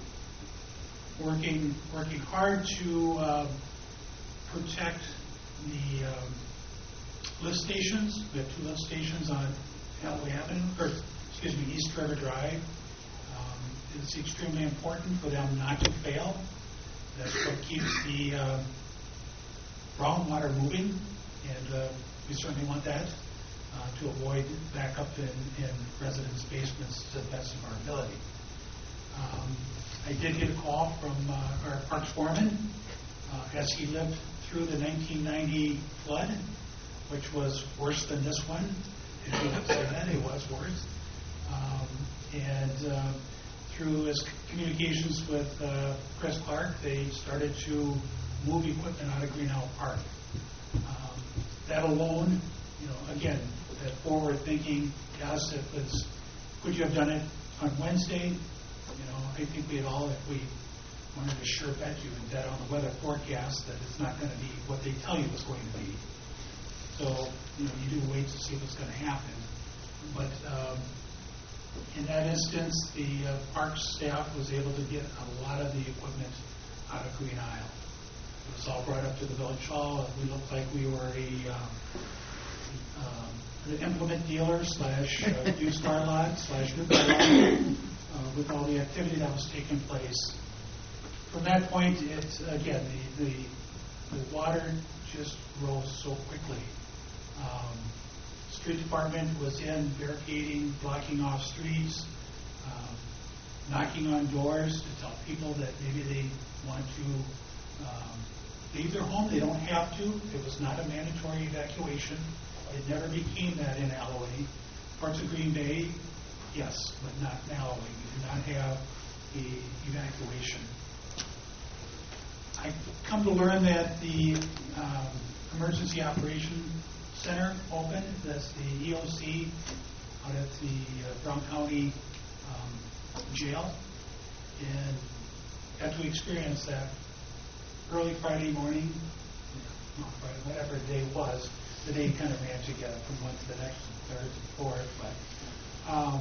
working working hard to uh, protect the um, lift stations. We have two lift stations on Alley Avenue, or excuse me, East River Drive. Um, it's extremely important for them not to fail. That's what keeps the uh, groundwater moving, and uh, we certainly want that uh, to avoid backup in, in residents' basements to the best of our ability. Um, I did get a call from uh, our parks foreman uh, as he lived through the nineteen ninety flood, which was worse than this one. If you would say that, it was worse. Um, and uh, through his communications with uh, Chris Clark, they started to move equipment out of Green Owl Park. Um, that alone, you know, again, that forward thinking, yes, it was, could you have done it on Wednesday? You know, I think we'd all, if we wanted to sure bet you that on the weather forecast that it's not going to be what they tell you it's going to be. So, you know, you do wait to see what's going to happen. But um, in that instance, the uh, park staff was able to get a lot of the equipment out of Green Isle. It was all brought up to the village hall. We looked like we were a um, um, an implement dealer slash uh, used car lot slash new car lot uh, with all the activity that was taking place. From that point, it again the, the the water just rose so quickly. Um, street department was in barricading, blocking off streets, um, knocking on doors to tell people that maybe they want to um, leave their home. They don't have to. It was not a mandatory evacuation. It never became that in Alloway. Parts of Green Bay, yes, but not in Alloway. We do not have the evacuation. I come to learn that the um, Emergency Operations Center opened. That's the E O C out at the uh, Brown County um, jail, and got to experience that early Friday morning, no, Friday, whatever the day was. The day kind of ran together from one to the next, third to fourth. But um,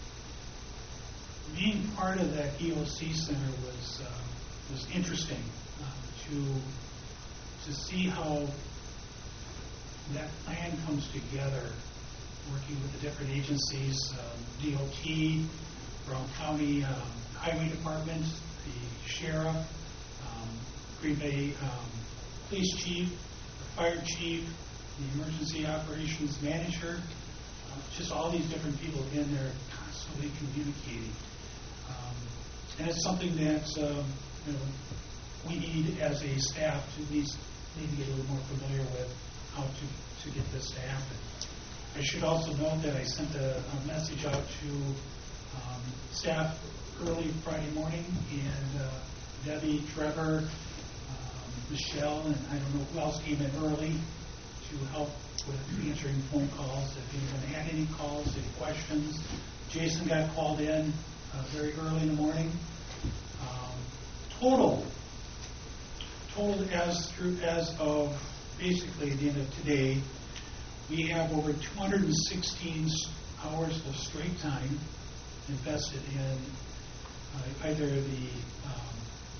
being part of that E O C center was uh, was interesting uh, to to see how that plan comes together, working with the different agencies, um, D O T, Brown County um, Highway Department, the sheriff, um, Green Bay um, Police Chief, the Fire Chief, the Emergency Operations Manager, uh, just all these different people in there constantly communicating. Um, and it's something that um, you know, we need as a staff to need, need to get a little more familiar with how to, to get this to happen. I should also note that I sent a, a message out to um, staff early Friday morning, and uh, Debbie, Trevor, um, Michelle, and I don't know who else came in early to help with answering phone calls. If anyone had any calls, any questions. Jason got called in uh, very early in the morning. Um, total, total as through as of basically the end of today, we have over two hundred sixteen hours of straight time invested in uh, either the um,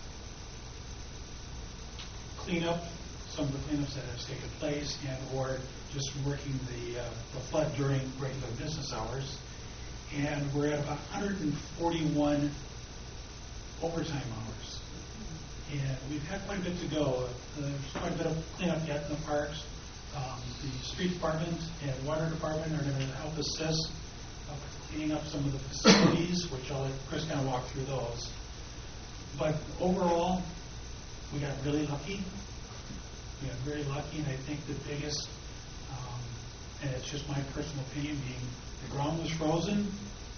cleanup, some of the cleanups that have taken place, and or just working the, uh, the flood during regular business hours. And we're at about one hundred forty-one overtime hours. and we've had quite a bit to go. Uh, There's quite a bit of cleanup yet in the parks. Um, The street department and water department are going to help assist uh, cleaning up some of the facilities, which I'll let Chris kind of walk through those. But overall, we got really lucky. We got very lucky, and I think the biggest, um, and it's just my personal opinion, being the ground was frozen,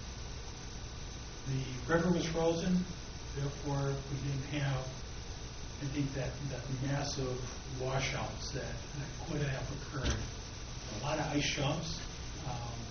the river was frozen, therefore we didn't have, I think, that, that massive washouts that, that could have occurred. A lot of ice shoves. Um,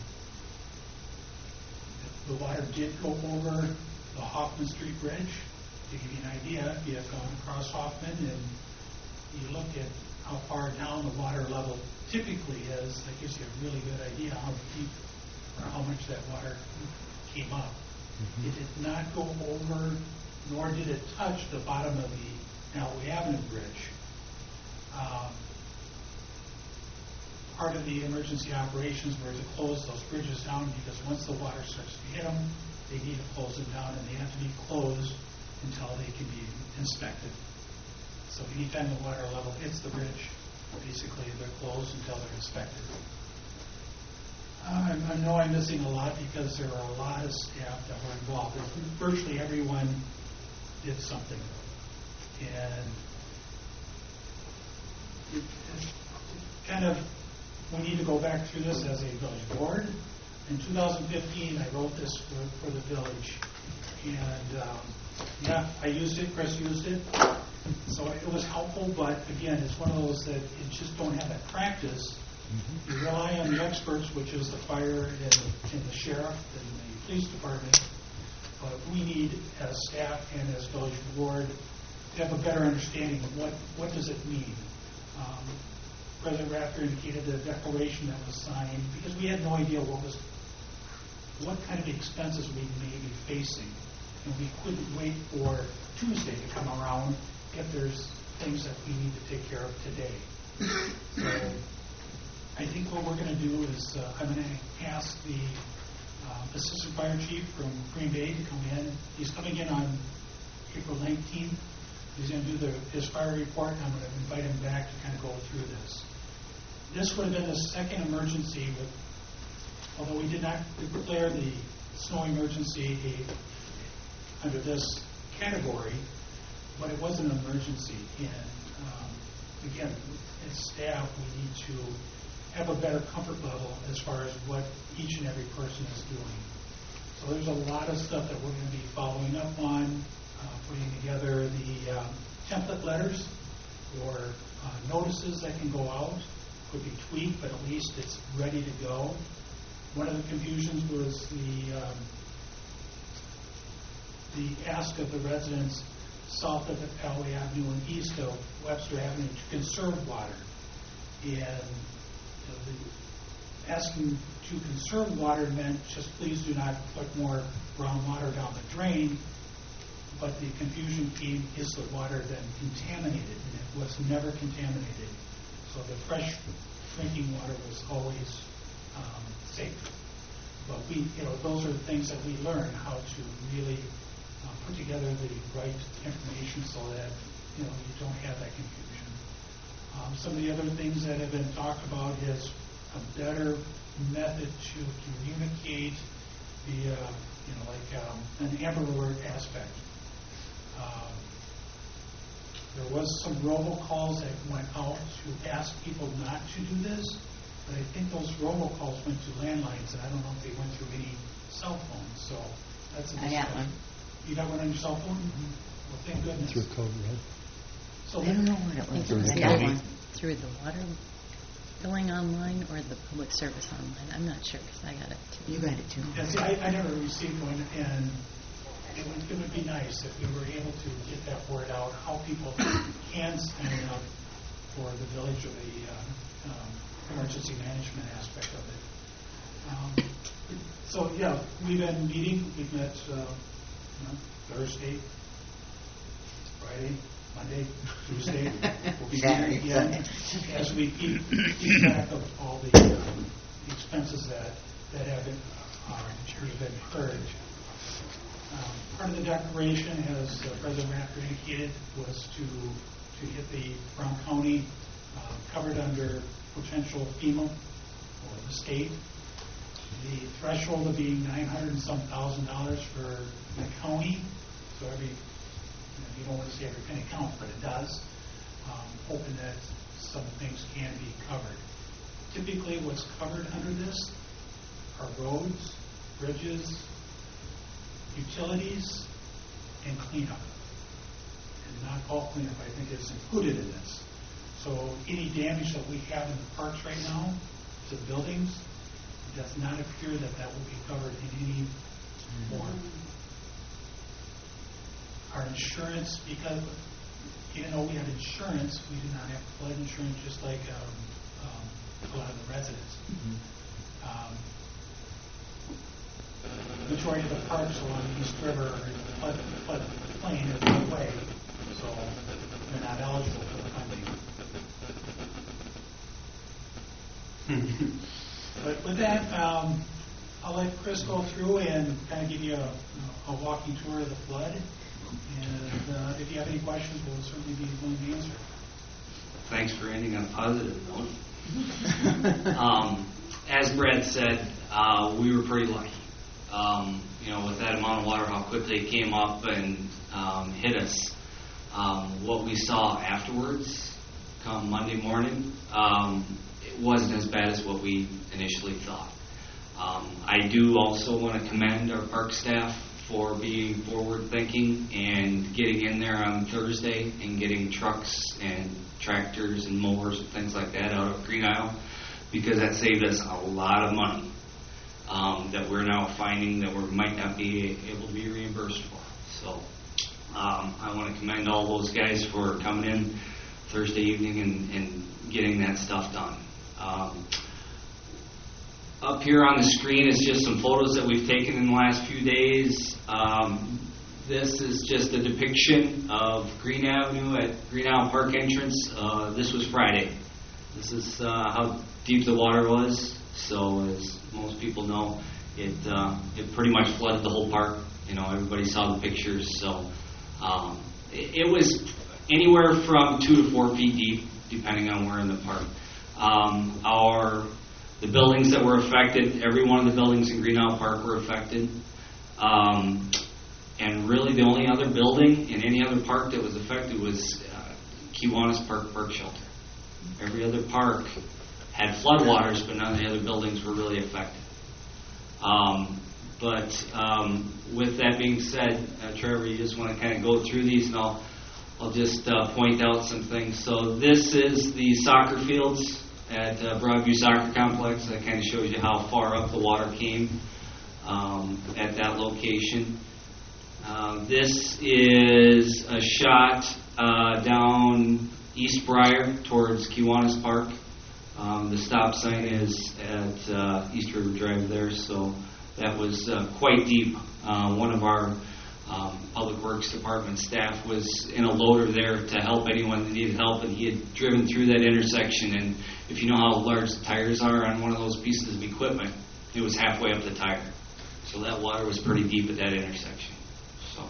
the water did go over the Hoffman Street Bridge. To give you an idea, if you have gone across Hoffman and you look at how far down the water level typically is, that gives you a really good idea how deep or how much that water came up. Mm-hmm. It did not go over, nor did it touch the bottom of the Galloway Avenue Bridge. Um, part of the emergency operations were to close those bridges down, because once the water starts to hit them, they need to close them down, and they have to be closed until they can be inspected. So anytime the water level hits the bridge, basically they're closed until they're inspected. Uh, I, I know I'm missing a lot because there are a lot of staff that were involved. Virtually everyone did something. And it, it kind of, we need to go back through this as a village board. In two thousand fifteen, I wrote this for, for the village. And um, yeah, I used it, Chris used it. So it was helpful, but again, it's one of those that you just don't have that practice. Mm-hmm. You rely on the experts, which is the fire and the, and the sheriff and the police department. But we need, as staff and as village board, to have a better understanding of what, what does it mean. Um, President Rafter indicated the declaration that was signed, because we had no idea what was, what kind of expenses we may be facing. And we couldn't wait for Tuesday to come around if there's things that we need to take care of today. So I think what we're going to do is uh, I'm going to ask the uh, assistant fire chief from Green Bay to come in. He's coming in on April nineteenth. He's going to do the, his fire report, and I'm going to invite him back to kind of go through this. This would have been the second emergency, with, although we did not declare the snow emergency a, under this category, but it was an emergency. And um, again, as staff, we need to have a better comfort level as far as what each and every person is doing. So there's a lot of stuff that we're going to be following up on, uh, putting together the um, template letters or uh, notices that can go out. Could be tweaked, but at least it's ready to go. One of the confusions was the um, the ask of the residents south of Galloway Avenue and east of Webster Avenue to conserve water. And you know, the asking to conserve water meant just please do not put more groundwater down the drain. But the confusion came, is the water then contaminated? And it was never contaminated. So the fresh drinking water was always um, safe. But we, you know, those are the things that we learn, how to really uh, put together the right information so that, you know, you don't have that confusion. Um, some of the other things that have been talked about is a better method to communicate the, uh, you know, like um, an Amber Alert aspect. Um, There was some robocalls that went out to ask people not to do this, but I think those robocalls went to landlines, and I don't know if they went through any cell phones. So that's a I got one. You got one on your cell phone? Mm-hmm. Well, thank goodness. Through code red. So I don't know what it I think was. it was I got one. through the water billing online or the public service online. I'm not sure because I got it too. You got it too. Yeah, see, I, I never received one, and it would, it would be nice if we were able to get that word out, how people can sign up for the village or the uh, um, emergency management aspect of it. Um, so, yeah, we've been meeting. We've met uh, you know, Thursday, Friday, Monday, Tuesday. We'll be Saturday, meeting again Sunday. as we keep, keep track of all the, um, the expenses that, that have been, uh, been incurred. Um, Part of the declaration, as uh, President Rafter indicated, was to, to get the Brown County uh, covered under potential FEMA or the state. The threshold of being nine hundred and some thousand dollars for the county, so every, you know, you don't want to say every penny counts, but it does. Um, hoping that some things can be covered. Typically, what's covered under this are roads, bridges, utilities, and cleanup. And not all cleanup, I think, is included in this. So any damage that we have in the parks right now to buildings, it does not appear that that will be covered in any form. Our insurance, because even though we have insurance, we do not have flood insurance, just like um, um, a lot of the residents. Mm-hmm. Um, the majority of the parks along the East River are in the flood, flood plain is no way, so they're not eligible for the funding. But with that, um, I'll let Chris go through and kind of give you a, a walking tour of the flood. And uh, if you have any questions, we'll certainly be willing to answer. Thanks for ending on a positive note. um, as Brad said, uh, we were pretty lucky. Um, you know, with that amount of water, how quickly it came up and um, hit us. Um, what we saw afterwards, come Monday morning, um, it wasn't as bad as what we initially thought. Um, I do also want to commend our park staff for being forward-thinking and getting in there on Thursday and getting trucks and tractors and mowers and things like that out of Green Isle, because that saved us a lot of money um, that we're now finding that we might not be able to be reimbursed for. So um, I want to commend all those guys for coming in Thursday evening and, and getting that stuff done. Um, Up here on the screen is just some photos that we've taken in the last few days. Um, this is just a depiction of Green Avenue at Green Isle Park entrance. Uh, this was Friday. This is uh, how deep the water was. So as most people know, it uh, it pretty much flooded the whole park. You know, everybody saw the pictures. So um, it, it was anywhere from two to four feet deep, depending on where in the park. Um, our The buildings that were affected, every one of the buildings in Green Isle Park were affected. Um, and really the only other building in any other park that was affected was uh, Kiwanis Park Park Shelter. Every other park had floodwaters, but none of the other buildings were really affected. Um, but um, with that being said, uh, Trevor, you just want to kind of go through these, and I'll, I'll just uh, point out some things. So this is the soccer fields at uh, Broadview Soccer Complex. That kind of shows you how far up the water came um, at that location. Uh, this is a shot uh, down East Briar towards Kiwanis Park. Um, the stop sign is at uh, East River Drive there, so that was uh, quite deep. Uh, one of our Um, Public Works Department staff was in a loader there to help anyone that needed help, and he had driven through that intersection, and if you know how large the tires are on one of those pieces of equipment, it was halfway up the tire. So that water was pretty deep at that intersection. So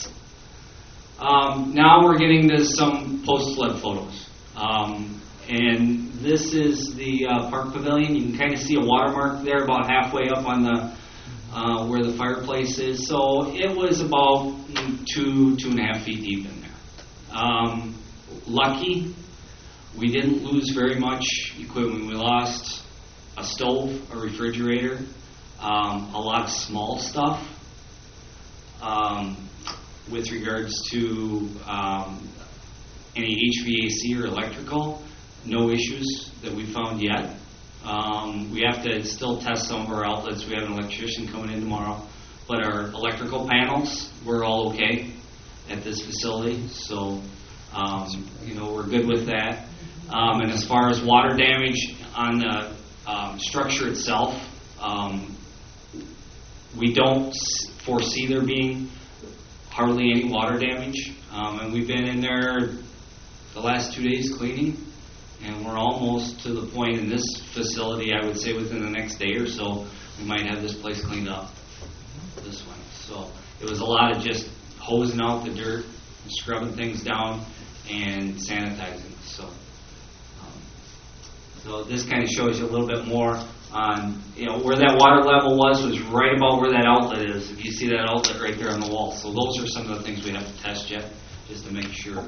um, now we're getting to some post-flood photos. Um, and this is the uh, park pavilion. You can kind of see a watermark there about halfway up on the Uh, where the fireplace is. So it was about two, two and a half feet deep in there. Um, lucky, we didn't lose very much equipment. We lost a stove, a refrigerator, um, a lot of small stuff um, with regards to um, any H V A C or electrical. No issues that we found yet. Um, we have to still test some of our outlets. We have an electrician coming in tomorrow. But our electrical panels, we're all okay at this facility. So, um, you know, we're good with that. Um, and as far as water damage on the um, structure itself, um, we don't foresee there being hardly any water damage. Um, and we've been in there the last two days cleaning. And we're almost to the point in this facility, I would say within the next day or so, we might have this place cleaned up this way. So it was a lot of just hosing out the dirt, scrubbing things down, and sanitizing. So, um, so this kind of shows you a little bit more on, you know, where that water level was was right about where that outlet is. If you see that outlet right there on the wall. So those are some of the things we have to test yet, just to make sure.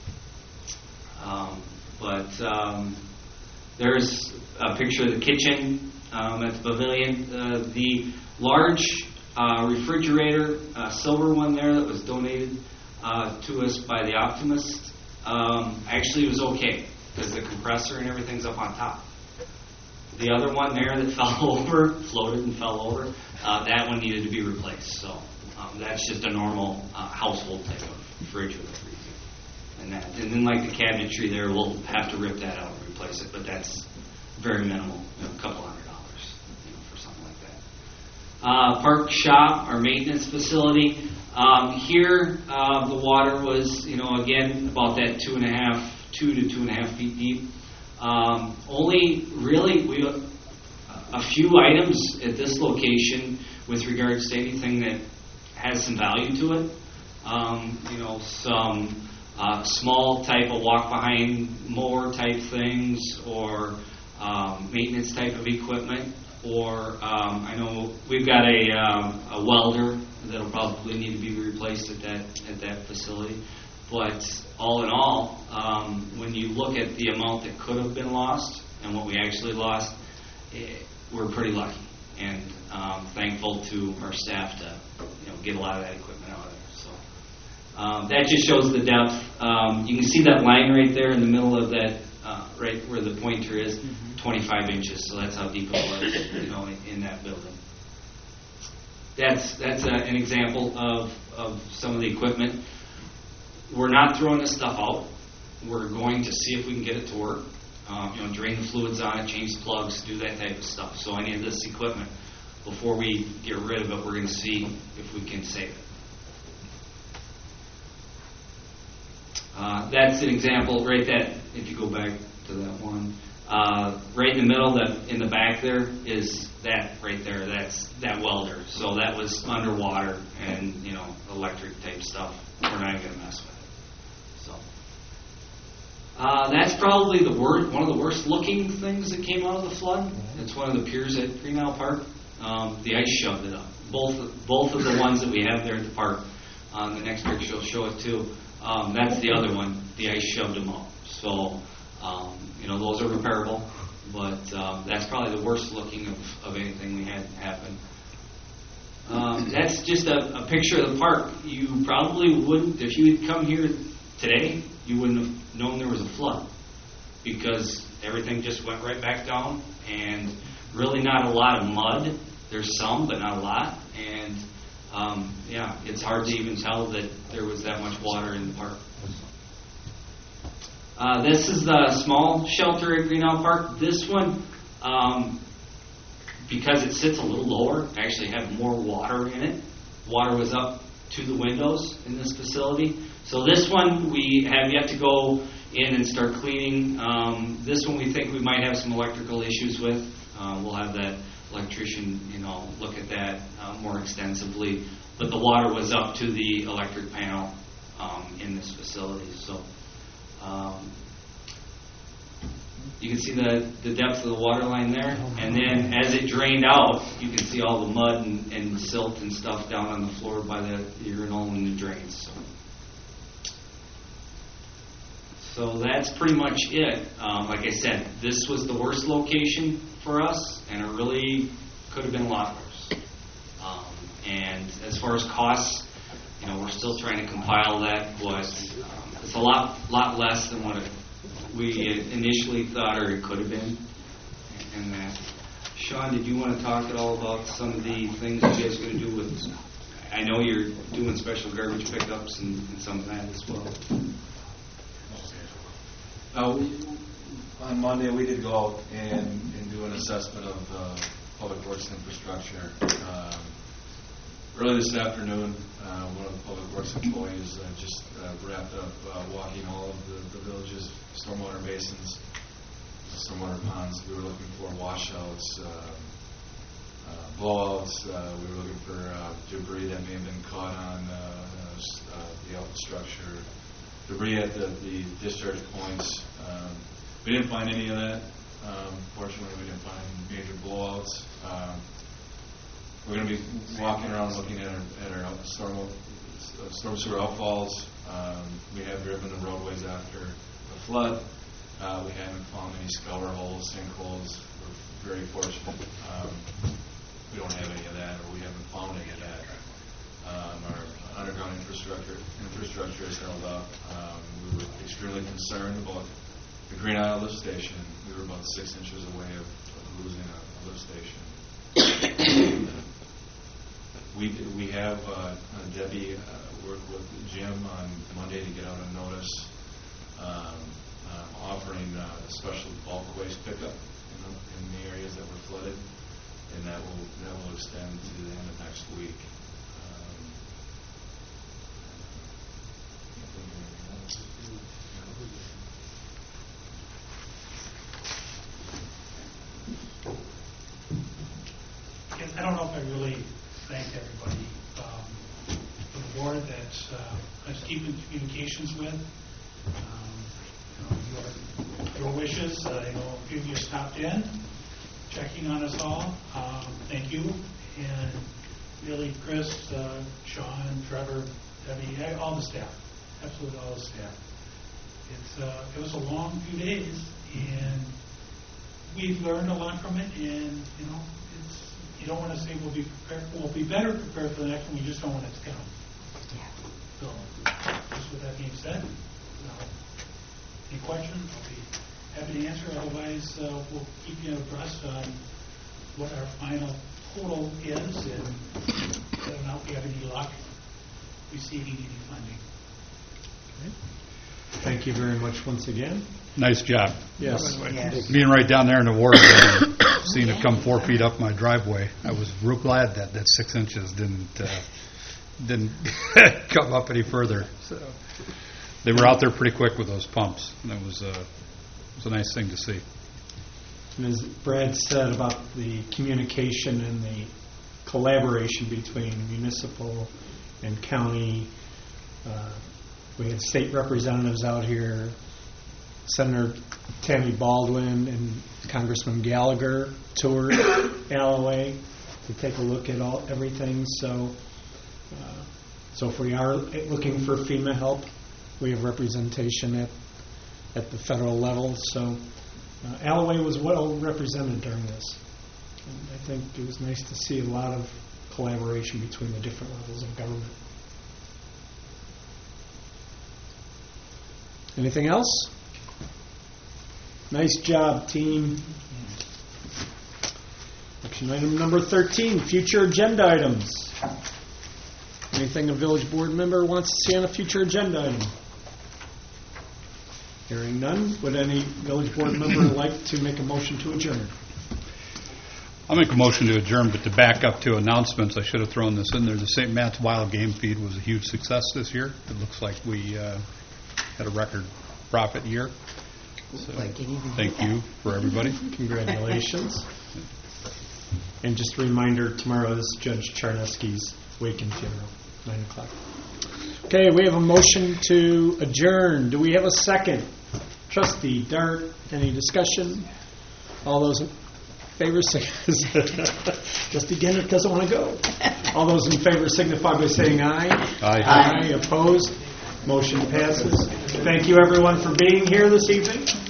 Um, but um, there's a picture of the kitchen um, at the pavilion. Uh, the large uh, refrigerator, uh, silver one there that was donated uh, to us by the Optimist, um, actually was okay because the compressor and everything's up on top. The other one there that fell over, floated and fell over, uh, that one needed to be replaced. So um, that's just a normal uh, household type of fridge with a freezer. And, that, and then like the cabinetry there, we'll have to rip that out and replace it, but that's very minimal, you know, a couple hundred dollars, you know, for something like that. Uh, park shop, our maintenance facility. Um, here, uh, the water was, you know, again, about that two and a half, two to two and a half feet deep. Um, only really, we a few items at this location with regards to anything that has some value to it. Um, you know, some uh, small type of walk-behind mower type things, or um, maintenance type of equipment, or um, I know we've got a, um, a welder that'll probably need to be replaced at that at that facility. But all in all, um, when you look at the amount that could have been lost and what we actually lost, eh, we're pretty lucky and um, thankful to our staff to, you know, get a lot of that equipment out of there. So um, that just shows the depth. Um, you can see that line right there in the middle of that, uh, right where the pointer is, mm-hmm. twenty-five inches. So that's how deep it was, you know, in, in that building. That's that's a, an example of of some of the equipment. We're not throwing this stuff out. We're going to see if we can get it to work. Um, you know, drain the fluids on it, change the plugs, do that type of stuff. So any of this equipment, before we get rid of it, we're going to see if we can save it. Uh, that's an example, right? That if you go back to that one, uh, right in the middle, that in the back there is that right there. That's that welder. So that was underwater and, you know, electric type stuff. We're not going to mess with it. So uh, that's probably the wor- one of the worst looking things that came out of the flood. It's one of the piers at Green Isle Park. Um, the ice shoved it up. Both both of the ones that we have there at the park. Um, the next picture will show it too. Um, that's the other one. The ice shoved them up. So um, you know, those are repairable, but um, that's probably the worst looking of, of anything we had happen. Um, that's just a, a picture of the park. You probably wouldn't, if you had come here today, you wouldn't have known there was a flood, because everything just went right back down, and really not a lot of mud. There's some, but not a lot. And um, yeah, it's hard to even tell that there was that much water in the park. Uh, this is the small shelter at Green Isle Park. This one, um, because it sits a little lower, actually had more water in it. Water was up to the windows in this facility. So this one we have yet to go in and start cleaning. Um, this one we think we might have some electrical issues with. Uh, we'll have that electrician, you know, look at that uh, more extensively. But the water was up to the electric panel um, in this facility. So um, you can see the, the depth of the water line there. And then as it drained out, you can see all the mud and, and silt and stuff down on the floor by the urinal and the drains. So, so that's pretty much it. Um, like I said, this was the worst location for us, and it really could have been a lot worse. Um, and as far as costs, you know, we're still trying to compile that, but um, it's a lot, lot less than what it we initially thought or it could have been. And that. Sean, did you want to talk at all about some of the things you guys are going to do with, I know you're doing special garbage pickups and, and some of that as well. Uh, we, on Monday we did go out and, and do an assessment of the public works infrastructure. Um, early this afternoon, uh, one of the public works employees uh, just uh, wrapped up uh, walking all of the, the village's stormwater basins, stormwater ponds. We were looking for washouts, uh, uh, blowouts. Uh, we were looking for uh, debris that may have been caught on uh, uh, the alpha structure, debris at the, the discharge points. Um, we didn't find any of that. Um, fortunately, we didn't find major blowouts. Um, we're going to be walking around looking at our, at our out- storm, uh, storm sewer outfalls. Um, we have driven the roadways after the flood. Uh, we haven't found any scour holes, sinkholes. We're very fortunate. Um, we don't have any of that, or we haven't found any of that. Um, our underground infrastructure infrastructure is held up. Um, we were extremely concerned about the Green Isle lift station. We were about six inches away of, of losing a, a lift station. we we have uh, Debbie uh, worked with Jim on Monday to get out a notice um, um, offering uh, a special bulk waste pickup in the, in the areas that were flooded, and that will that will extend to the end of next week. I don't know if I really thanked everybody um, for the board that uh, I was keeping communications with. Um, you know, your, your wishes, uh, you know, a few of you stopped in, checking on us all. Um, thank you. And really, Chris, uh, Sean, Trevor, Debbie, all the staff, absolutely all the staff. It's uh, it was a long few days, and we've learned a lot from it. And you know, it's you don't want to say we'll be prepared. We'll be better prepared for the next one. We just don't want it to come. So, just with that being said, you know, any questions? I'll be happy to answer. Otherwise, uh, we'll keep you abreast on what our final total is, and whether or not we have any luck receiving any funding. Okay. Thank you very much once again. Nice job. Yes. Yes. Being right down there in the war zone, seeing it come four feet up my driveway, I was real glad that that six inches didn't uh, didn't come up any further. So they were out there pretty quick with those pumps, and it was uh, it was a nice thing to see. And as Brad said about the communication and the collaboration between municipal and county, uh, we had state representatives out here, Senator Tammy Baldwin and Congressman Gallagher toured Alloway to take a look at all everything. So, uh, so if we are looking for FEMA help, we have representation at at the federal level. So, uh, Alloway was well represented during this. And I think it was nice to see a lot of collaboration between the different levels of government. Anything else? Nice job, team. Action item number thirteen, future agenda items. Anything a village board member wants to see on a future agenda item? Hearing none, would any village board member like to make a motion to adjourn? I'll make a motion to adjourn, but to back up to announcements, I should have thrown this in there. The Saint Matt's Wild Game Feed was a huge success this year. It looks like we uh, had a record profit year. So, thank you for everybody. Congratulations. And just a reminder, tomorrow is Judge Charneski's wake and funeral, nine o'clock. Okay, we have a motion to adjourn. Do we have a second? Trustee Dart, any discussion? All those in favor, Trustee Gendrick doesn't want to go. All those in favor signify by saying aye. Aye. Aye. Opposed? Motion passes. Thank you, everyone, for being here this evening.